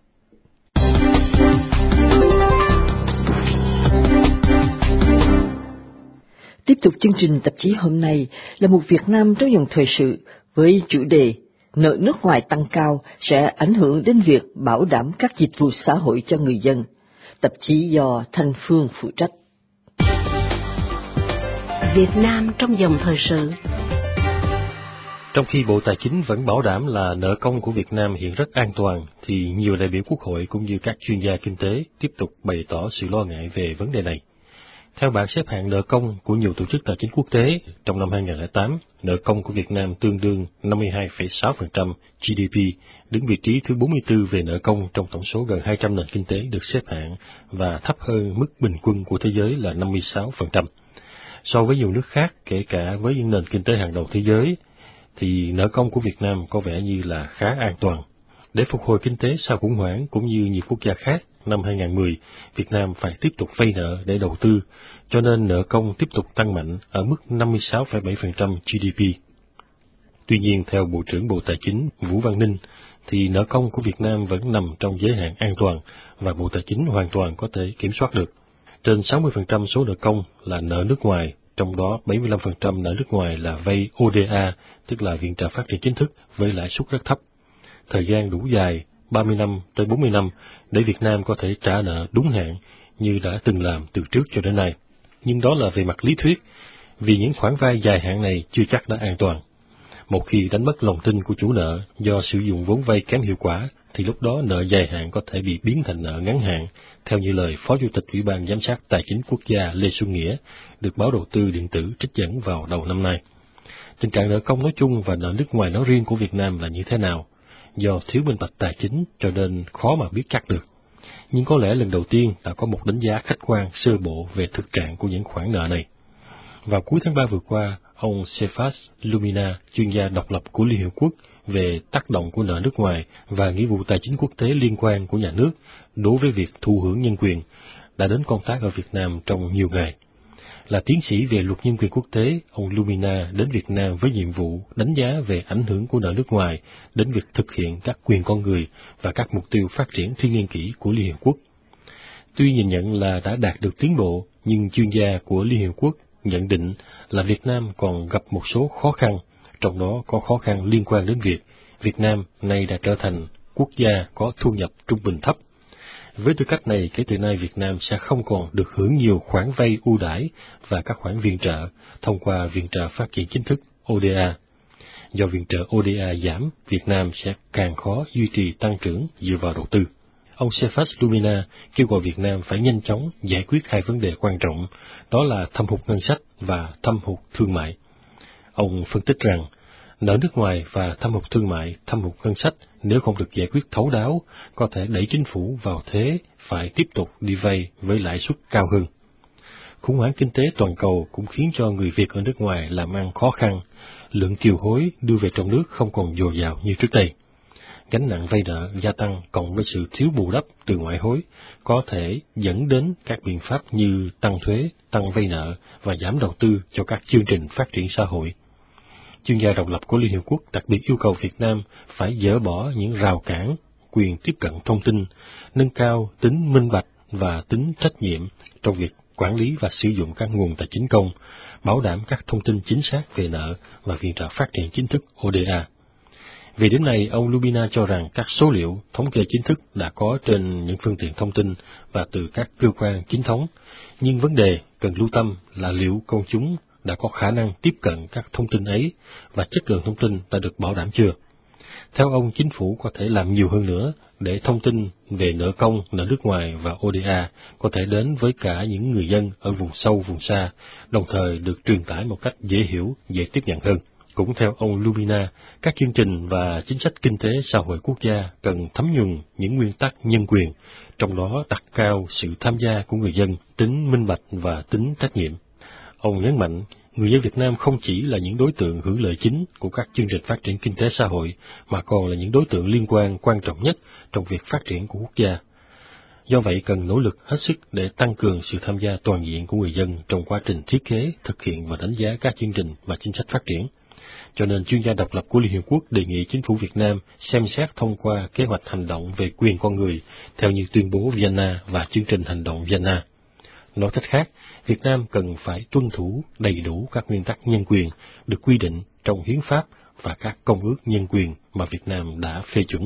Tiếp tục chương trình tạp chí hôm nay là một Việt Nam trong dòng thời sự với chủ đề nợ nước ngoài tăng cao sẽ ảnh hưởng đến việc bảo đảm các dịch vụ xã hội cho người dân. Tạp chí do Thanh Phương phụ trách. Việt Nam trong dòng thời sự. Trong khi Bộ Tài chính vẫn bảo đảm là nợ công của Việt Nam hiện rất an toàn, thì nhiều đại biểu Quốc hội cũng như các chuyên gia kinh tế tiếp tục bày tỏ sự lo ngại về vấn đề này. Theo bảng xếp hạng nợ công của nhiều tổ chức tài chính quốc tế, trong năm 2008, nợ công của Việt Nam tương đương 52,6% GDP, đứng vị trí thứ 44 về nợ công trong tổng số gần 200 nền kinh tế được xếp hạng và thấp hơn mức bình quân của thế giới là 56%. So với nhiều nước khác, kể cả với những nền kinh tế hàng đầu thế giới, thì nợ công của Việt Nam có vẻ như là khá an toàn. Để phục hồi kinh tế sau khủng hoảng cũng như nhiều quốc gia khác, năm 2010, Việt Nam phải tiếp tục vay nợ để đầu tư, cho nên nợ công tiếp tục tăng mạnh ở mức 56,7% GDP. Tuy nhiên, theo Bộ trưởng Bộ Tài chính Vũ Văn Ninh, thì nợ công của Việt Nam vẫn nằm trong giới hạn an toàn và Bộ Tài chính hoàn toàn có thể kiểm soát được. Trên 60% số nợ công là nợ nước ngoài, trong đó 75% nợ nước ngoài là vay ODA, tức là viện trợ phát triển chính thức, với lãi suất rất thấp. Thời gian đủ dài, 30 năm tới 40 năm, để Việt Nam có thể trả nợ đúng hạn như đã từng làm từ trước cho đến nay. Nhưng đó là về mặt lý thuyết, vì những khoản vay dài hạn này chưa chắc đã an toàn. Một khi đánh mất lòng tin của chủ nợ do sử dụng vốn vay kém hiệu quả, thì lúc đó nợ dài hạn có thể bị biến thành nợ ngắn hạn, theo như lời Phó Chủ tịch Ủy ban Giám sát Tài chính Quốc gia Lê Xuân Nghĩa, được báo Đầu tư điện tử trích dẫn vào đầu năm nay. Tình trạng nợ công nói chung và nợ nước ngoài nói riêng của Việt Nam là như thế nào? Do thiếu minh bạch tài chính cho nên khó mà biết chắc được. Nhưng có lẽ lần đầu tiên đã có một đánh giá khách quan sơ bộ về thực trạng của những khoản nợ này. Vào cuối tháng 3 vừa qua, ông Cephas Lumina, chuyên gia độc lập của Liên Hiệp Quốc về tác động của nợ nước ngoài và nghĩa vụ tài chính quốc tế liên quan của nhà nước đối với việc thụ hưởng nhân quyền, đã đến công tác ở Việt Nam trong nhiều ngày. Là tiến sĩ về luật nhân quyền quốc tế, ông Lumina đến Việt Nam với nhiệm vụ đánh giá về ảnh hưởng của nợ nước ngoài đến việc thực hiện các quyền con người và các mục tiêu phát triển thiên niên kỷ của Liên Hiệp Quốc. Tuy nhìn nhận là đã đạt được tiến bộ, nhưng chuyên gia của Liên Hiệp Quốc nhận định là Việt Nam còn gặp một số khó khăn, trong đó có khó khăn liên quan đến việc Việt Nam nay đã trở thành quốc gia có thu nhập trung bình thấp. Với tư cách này, kể từ nay Việt Nam sẽ không còn được hưởng nhiều khoản vay ưu đãi và các khoản viện trợ thông qua viện trợ phát triển chính thức ODA. Do viện trợ ODA giảm, Việt Nam sẽ càng khó duy trì tăng trưởng dựa vào đầu tư. Ông Cephas Lumina kêu gọi Việt Nam phải nhanh chóng giải quyết hai vấn đề quan trọng, đó là thâm hụt ngân sách và thâm hụt thương mại. Ông phân tích rằng, nợ nước ngoài và thâm hụt thương mại, thâm hụt ngân sách nếu không được giải quyết thấu đáo, có thể đẩy chính phủ vào thế phải tiếp tục đi vay với lãi suất cao hơn. Khủng hoảng kinh tế toàn cầu cũng khiến cho người Việt ở nước ngoài làm ăn khó khăn, lượng kiều hối đưa về trong nước không còn dồi dào như trước đây. Gánh nặng vay nợ gia tăng cộng với sự thiếu bù đắp từ ngoại hối có thể dẫn đến các biện pháp như tăng thuế, tăng vay nợ và giảm đầu tư cho các chương trình phát triển xã hội. Chuyên gia độc lập của Liên Hiệp Quốc đặc biệt yêu cầu Việt Nam phải dỡ bỏ những rào cản quyền tiếp cận thông tin, nâng cao tính minh bạch và tính trách nhiệm trong việc quản lý và sử dụng các nguồn tài chính công, bảo đảm các thông tin chính xác về nợ và viện trợ phát triển chính thức ODA. Về điểm này, ông Lumina cho rằng các số liệu thống kê chính thức đã có trên những phương tiện thông tin và từ các cơ quan chính thống, nhưng vấn đề cần lưu tâm là liệu công chúng đã có khả năng tiếp cận các thông tin ấy và chất lượng thông tin đã được bảo đảm chưa. Theo ông, chính phủ có thể làm nhiều hơn nữa để thông tin về nợ công, nợ nước ngoài và ODA có thể đến với cả những người dân ở vùng sâu, vùng xa, đồng thời được truyền tải một cách dễ hiểu, dễ tiếp nhận hơn. Cũng theo ông Lumina, các chương trình và chính sách kinh tế xã hội quốc gia cần thấm nhuần những nguyên tắc nhân quyền, trong đó đặt cao sự tham gia của người dân, tính minh bạch và tính trách nhiệm. Ông nhấn mạnh, người dân Việt Nam không chỉ là những đối tượng hưởng lợi chính của các chương trình phát triển kinh tế xã hội, mà còn là những đối tượng liên quan trọng nhất trong việc phát triển của quốc gia. Do vậy, cần nỗ lực hết sức để tăng cường sự tham gia toàn diện của người dân trong quá trình thiết kế, thực hiện và đánh giá các chương trình và chính sách phát triển. Cho nên, chuyên gia độc lập của Liên Hiệp Quốc đề nghị chính phủ Việt Nam xem xét thông qua kế hoạch hành động về quyền con người theo như tuyên bố Vienna và chương trình hành động Vienna. Nói cách khác, Việt Nam cần phải tuân thủ đầy đủ các nguyên tắc nhân quyền được quy định trong hiến pháp và các công ước nhân quyền mà Việt Nam đã phê chuẩn.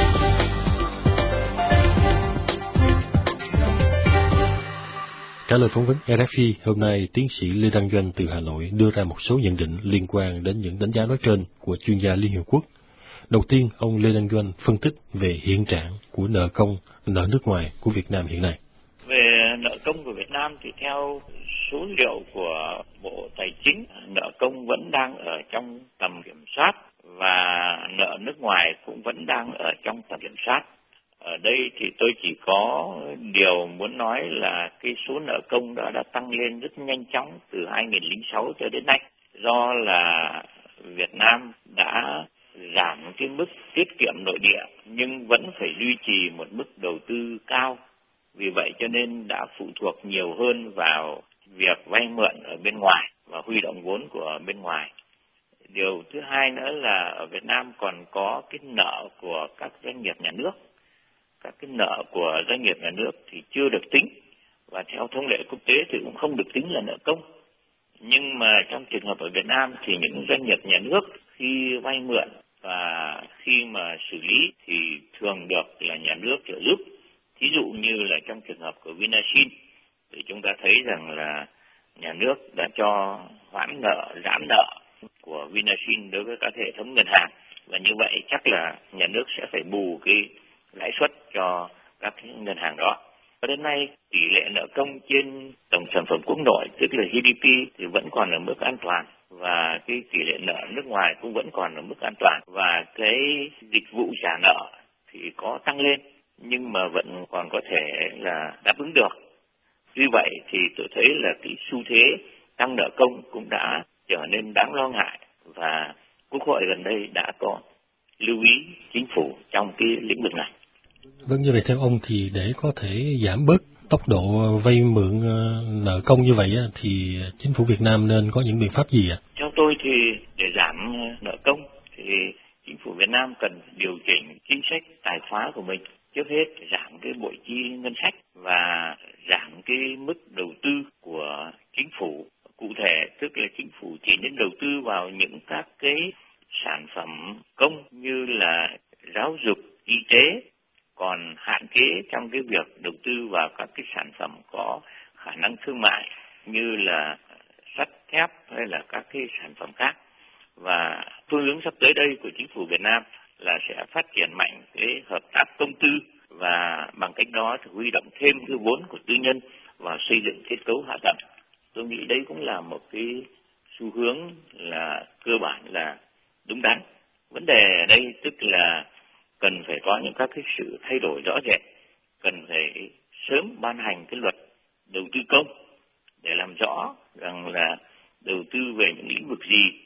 Trả lời phỏng vấn RFI, hôm nay tiến sĩ Lê Đăng Doanh từ Hà Nội đưa ra một số nhận định liên quan đến những đánh giá nói trên của chuyên gia Liên Hiệp Quốc. Đầu tiên, ông Lê Đăng Doanh phân tích về hiện trạng của nợ công, nợ nước ngoài của Việt Nam hiện nay. Về nợ công của Việt Nam thì theo số liệu của Bộ Tài chính, nợ công vẫn đang ở trong tầm kiểm soát và nợ nước ngoài cũng vẫn đang ở trong tầm kiểm soát. Ở đây thì tôi chỉ có điều muốn nói là cái số nợ công đã tăng lên rất nhanh chóng từ 2006 cho đến nay, do là Việt Nam đã giảm cái mức tiết kiệm nội địa nhưng vẫn phải duy trì một mức đầu tư cao. Vì vậy cho nên đã phụ thuộc nhiều hơn vào việc vay mượn ở bên ngoài và huy động vốn của bên ngoài. Điều thứ hai nữa là ở Việt Nam còn có cái nợ của các doanh nghiệp nhà nước. Các cái nợ của doanh nghiệp nhà nước thì chưa được tính và theo thông lệ quốc tế thì cũng không được tính là nợ công. Nhưng mà trong trường hợp ở Việt Nam thì những doanh nghiệp nhà nước khi vay mượn và khi mà xử lý thì thường được là nhà nước trợ giúp. Thí dụ như là trong trường hợp của Vinasin thì chúng ta thấy rằng là nhà nước đã cho hoãn nợ, giãn nợ của Vinasin đối với các hệ thống ngân hàng, và như vậy chắc là nhà nước sẽ phải bù cái lãi suất cho các cái ngân hàng đó. Và đến nay tỷ lệ nợ công trên tổng sản phẩm quốc nội tức là GDP thì vẫn còn ở mức an toàn, và cái tỷ lệ nợ nước ngoài cũng vẫn còn ở mức an toàn, và cái dịch vụ trả nợ thì có tăng lên nhưng mà vẫn còn có thể là đáp ứng được. Tuy vậy thì tôi thấy là cái xu thế tăng nợ công cũng đã trở nên đáng lo ngại, và Quốc hội gần đây đã có lưu ý chính phủ trong cái lĩnh vực này. Vâng, như vậy theo ông thì để có thể giảm bớt tốc độ vay mượn nợ công như vậy thì chính phủ Việt Nam nên có những biện pháp gì ạ? Theo tôi thì để giảm nợ công thì chính phủ Việt Nam cần điều chỉnh chính sách tài khóa của mình. Trước hết giảm cái bội chi ngân sách và giảm cái mức đầu tư của chính phủ. Cụ thể tức là chính phủ chỉ nên đầu tư vào những các cái sản phẩm công như là giáo dục, y tế, còn hạn chế trong cái việc đầu tư vào các cái sản phẩm có khả năng thương mại như là sắt thép hay là các cái sản phẩm khác. Và phương hướng sắp tới đây của chính phủ Việt Nam là sẽ phát triển mạnh cái hợp tác công tư, và bằng cách đó thì huy động thêm cái vốn của tư nhân vào xây dựng kết cấu hạ tầng. Tôi nghĩ đấy cũng là một cái xu hướng là cơ bản là đúng đắn. Vấn đề ở đây tức là cần phải có những các cái sự thay đổi rõ rệt, cần phải sớm ban hành cái luật đầu tư công để làm rõ rằng là đầu tư về những lĩnh vực gì,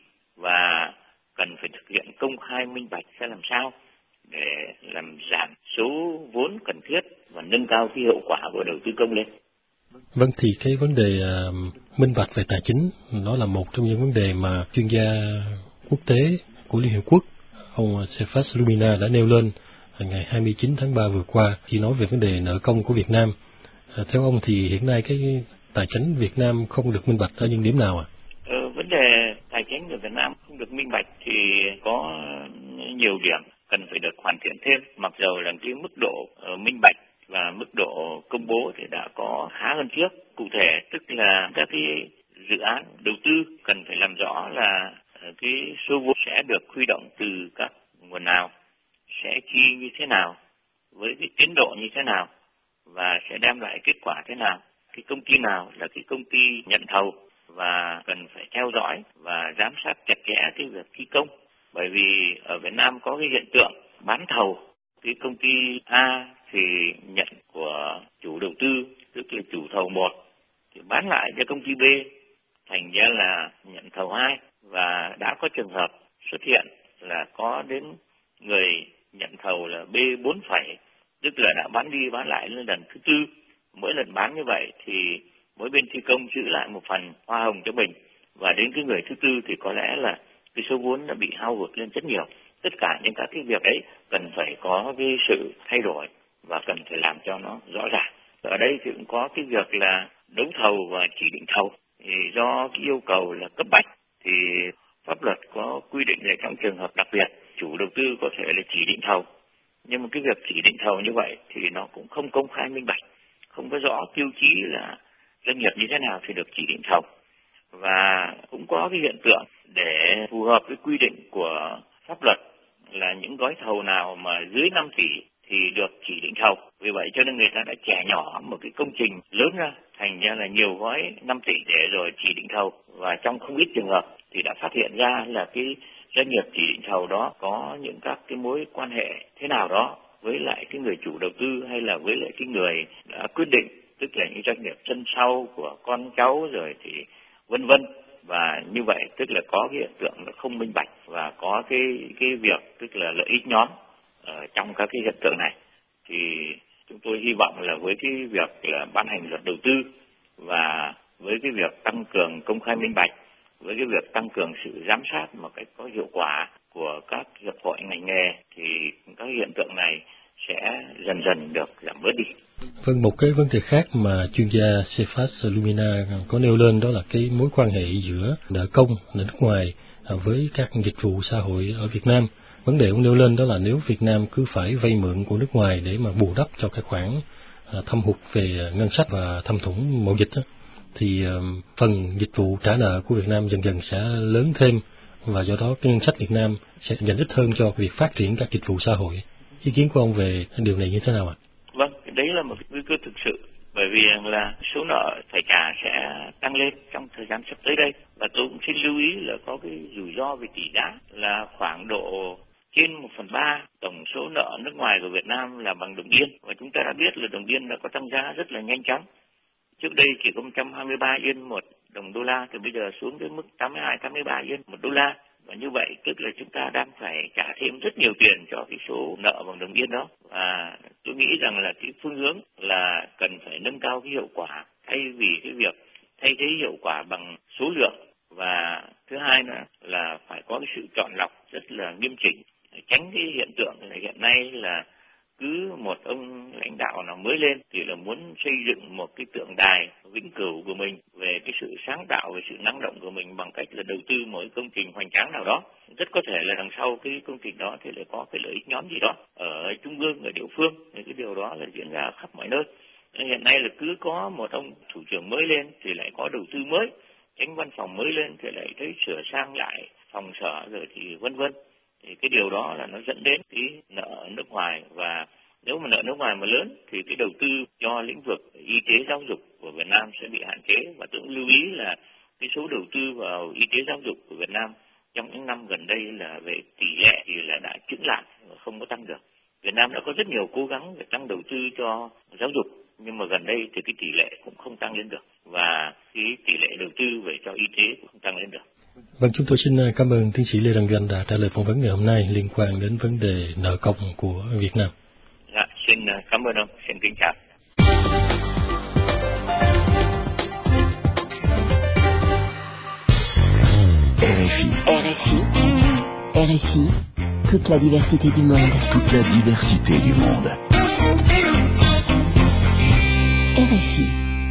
và cần phải thực hiện công khai minh bạch sẽ làm sao để làm giảm số vốn cần thiết và nâng cao cái hiệu quả của đầu tư công lên. Vâng, thì cái vấn đề minh bạch về tài chính đó là một trong những vấn đề mà chuyên gia quốc tế của Liên Hiệp Quốc ông Cephas Lumina đã nêu lên ngày 29 tháng 3 vừa qua khi nói về vấn đề nợ công của Việt Nam. Theo ông thì hiện nay cái tài chính Việt Nam không được minh bạch ở những điểm nào ạ? Vấn đề tài chính của Việt Nam không được minh bạch thì có nhiều điểm cần phải được hoàn thiện thêm, mặc dầu là cái mức độ minh bạch và mức độ công bố thì đã có khá hơn trước. Cụ thể tức là các cái dự án đầu tư cần phải làm rõ là cái số vốn sẽ được huy động từ các nguồn nào, sẽ chi như thế nào, với cái tiến độ như thế nào, và sẽ đem lại kết quả thế nào. Cái công ty nào là cái công ty nhận thầu, và cần phải theo dõi và giám sát chặt chẽ cái việc thi công. Bởi vì ở Việt Nam có cái hiện tượng bán thầu, cái công ty A thì nhận của chủ đầu tư, tức là chủ thầu 1, thì bán lại cho công ty B, thành ra là nhận thầu 2. Và đã có trường hợp xuất hiện là có đến người nhận thầu là B4 phẩy, tức là đã bán đi bán lại lên lần thứ tư. Mỗi lần bán như vậy thì mỗi bên thi công giữ lại một phần hoa hồng cho mình, và đến cái người thứ tư thì có lẽ là cái số vốn đã bị hao hụt lên rất nhiều. Tất cả những các cái việc ấy cần phải có cái sự thay đổi và cần phải làm cho nó rõ ràng. Ở đây thì cũng có cái việc là đấu thầu và chỉ định thầu. Thì do cái yêu cầu là cấp bách thì pháp luật có quy định là trong trường hợp đặc biệt chủ đầu tư có thể là chỉ định thầu. Nhưng mà cái việc chỉ định thầu như vậy thì nó cũng không công khai minh bạch, không có rõ tiêu chí là doanh nghiệp như thế nào thì được chỉ định thầu. Và cũng có cái hiện tượng để phù hợp với quy định của pháp luật là những gói thầu nào mà dưới 5 tỷ thì được chỉ định thầu. Vì vậy cho nên người ta đã chẻ nhỏ một cái công trình lớn ra, thành ra là nhiều gói 5 tỷ để rồi chỉ định thầu. Và trong không ít trường hợp thì đã phát hiện ra là cái doanh nghiệp chỉ định thầu đó có những các cái mối quan hệ thế nào đó với lại cái người chủ đầu tư hay là với lại cái người đã quyết định, tức là những doanh nghiệp chân sau của con cháu rồi thì vân vân. Và như vậy tức là có cái hiện tượng là không minh bạch và có cái việc tức là lợi ích nhóm ở trong các cái hiện tượng này. Thì chúng tôi hy vọng là với cái việc là ban hành luật đầu tư và với cái việc tăng cường công khai minh bạch, với cái việc tăng cường sự giám sát một cách có hiệu quả của các hiệp hội ngành nghề thì các hiện tượng này sẽ dần dần được giảm bớt đi. Vâng, một cái vấn đề khác mà chuyên gia Cephas Lumina có nêu lên đó là cái mối quan hệ giữa nợ công, nợ nước ngoài với các dịch vụ xã hội ở Việt Nam. Vấn đề ông nêu lên đó là nếu Việt Nam cứ phải vay mượn của nước ngoài để mà bù đắp cho cái khoản thâm hụt về ngân sách và thâm thủng mậu dịch đó, thì phần dịch vụ trả nợ của Việt Nam dần dần sẽ lớn thêm, và do đó cái ngân sách Việt Nam sẽ dành ít hơn cho việc phát triển các dịch vụ xã hội. Ý kiến của ông về điều này như thế nào ạ? Vâng, đấy là một cái nguy cơ thực sự. bởi vì là số nợ phải trả sẽ tăng lên trong thời gian sắp tới đây. Và tôi cũng xin lưu ý là có cái rủi ro về tỷ giá là khoảng độ trên 1/3 tổng số nợ nước ngoài của Việt Nam là bằng đồng yên, và chúng ta đã biết là đồng yên đã có tăng giá rất là nhanh chóng. Trước đây chỉ có 123 yên một đồng đô la, thì bây giờ xuống đến mức 82-83 yên một đô la. Và như vậy tức là chúng ta đang phải trả thêm rất nhiều tiền cho cái số nợ bằng đồng yên đó. Và tôi nghĩ rằng là cái phương hướng là cần phải nâng cao cái hiệu quả thay vì cái việc thay thế hiệu quả bằng số lượng. Và thứ hai nữa là phải có cái sự chọn lọc rất là nghiêm chỉnh, tránh cái hiện tượng là hiện nay là cứ một ông lãnh đạo nào mới lên thì là muốn xây dựng một cái tượng đài vĩnh cửu của mình về cái sự sáng tạo, về sự năng động của mình bằng cách là đầu tư một cái công trình hoành tráng nào đó. Rất có thể là đằng sau cái công trình đó thì lại có cái lợi ích nhóm gì đó ở trung ương, ở địa phương, thì cái điều đó là diễn ra khắp mọi nơi. Hiện nay là cứ có một ông thủ trưởng mới lên thì lại có đầu tư mới, chánh văn phòng mới lên thì lại thấy sửa sang lại phòng sở rồi thì vân vân. Thì cái điều đó là nó dẫn đến cái nợ nước ngoài, và nếu mà nợ nước ngoài mà lớn thì cái đầu tư cho lĩnh vực y tế giáo dục của Việt Nam sẽ bị hạn chế. Và tôi cũng lưu ý là cái số đầu tư vào y tế giáo dục của Việt Nam trong những năm gần đây là về tỷ lệ thì là đã chững lại, không có tăng được. Việt Nam đã có rất nhiều cố gắng để tăng đầu tư cho giáo dục, nhưng mà gần đây thì cái tỷ lệ cũng không tăng lên được, và cái tỷ lệ đầu tư về cho y tế cũng không tăng lên được. Vâng, chúng tôi xin cảm ơn tiến sĩ Lê Đăng Doanh đã trả lời phỏng vấn ngày hôm nay liên quan đến vấn đề nợ công của Việt Nam. Dạ, xin cảm ơn ông, xin kính chào. RFI, toute la diversité du monde. Toute la diversité du monde. RFI.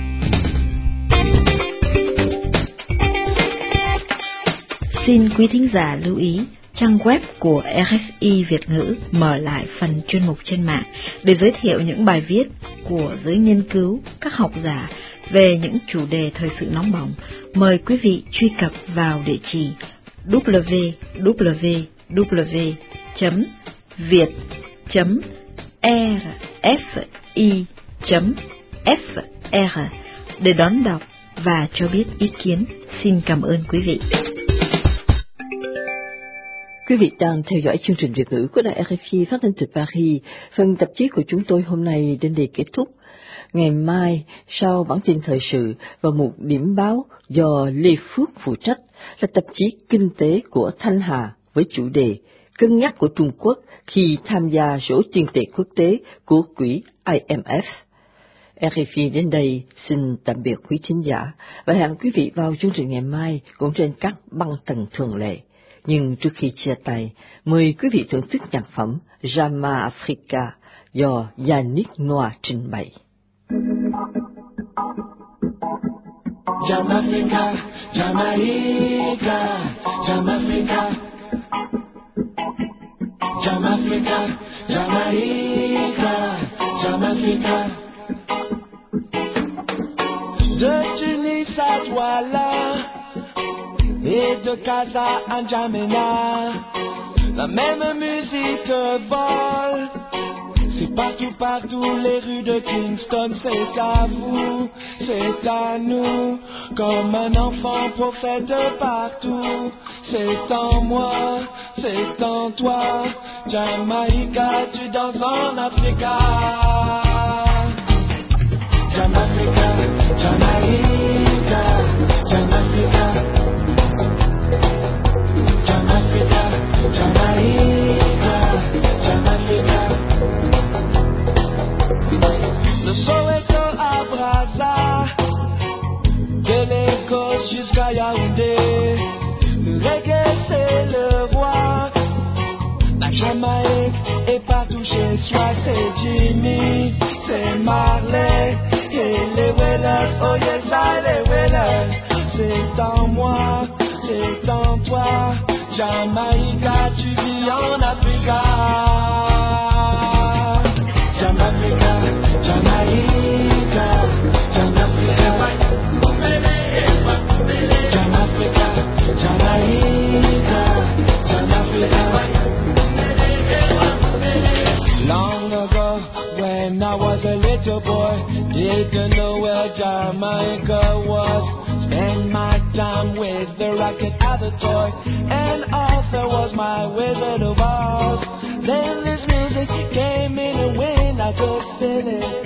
Xin quý thính giả lưu ý, trang web của RFI Việt ngữ mở lại phần chuyên mục trên mạng để giới thiệu những bài viết của giới nghiên cứu, các học giả về những chủ đề thời sự nóng bỏng. Mời quý vị truy cập vào địa chỉ www.viet.rfi.fr để đón đọc và cho biết ý kiến. Xin cảm ơn quý vị. Quý vị đang theo dõi chương trình Việt ngữ của đài RFI phát thanh từ Paris. Phần tạp chí của chúng tôi hôm nay đến đây kết thúc. Ngày mai, sau bản tin thời sự và một điểm báo do Lê Phước phụ trách, là tạp chí Kinh tế của Thanh Hà với chủ đề Cân nhắc của Trung Quốc khi tham gia rổ tiền tệ quốc tế của quỹ IMF. RFI đến đây xin tạm biệt quý thính giả và hẹn quý vị vào chương trình ngày mai cũng trên các băng tần thường lệ. Nhưng trước khi chia tay, mời quý vị thưởng thức nhạc phẩm Jama Africa do Yannick Noah trình bày. Jamaica, Jamaica, Jamaica, Jamaica, Jamaica, Jamaica. De Tunis à Douala et de Casa à N'Djamena, la même musique vole. C'est partout, partout, les rues de Kingston, c'est à vous, c'est à nous, comme un enfant prophète partout. C'est en moi, c'est en toi, Jamaïca, tu danses en Africa. Jamaica, Jamaica, Jamaica, Jamaica, Jamaica, Jamaica. De Soweto à Brazza, de Lagos jusqu'à Yaoundé, le reggae c'est le roi. La Jamaïque est partout chez soi, c'est Jimmy, c'est Marley, et les Wailers, oh yes I les Wailers. C'est en moi, c'est en toi, Jamaïca, tu vis en Africa. Jamaica, Jamaica, Jamaica, Jamaica, Jamaica, Jamaica. Long ago, when I was a little ghetto boy, didn't know where Jamaica was. Spend my time with the racket at the toy, and Arthur was my Wizard of Oz. Then this music came in a way I could feel it.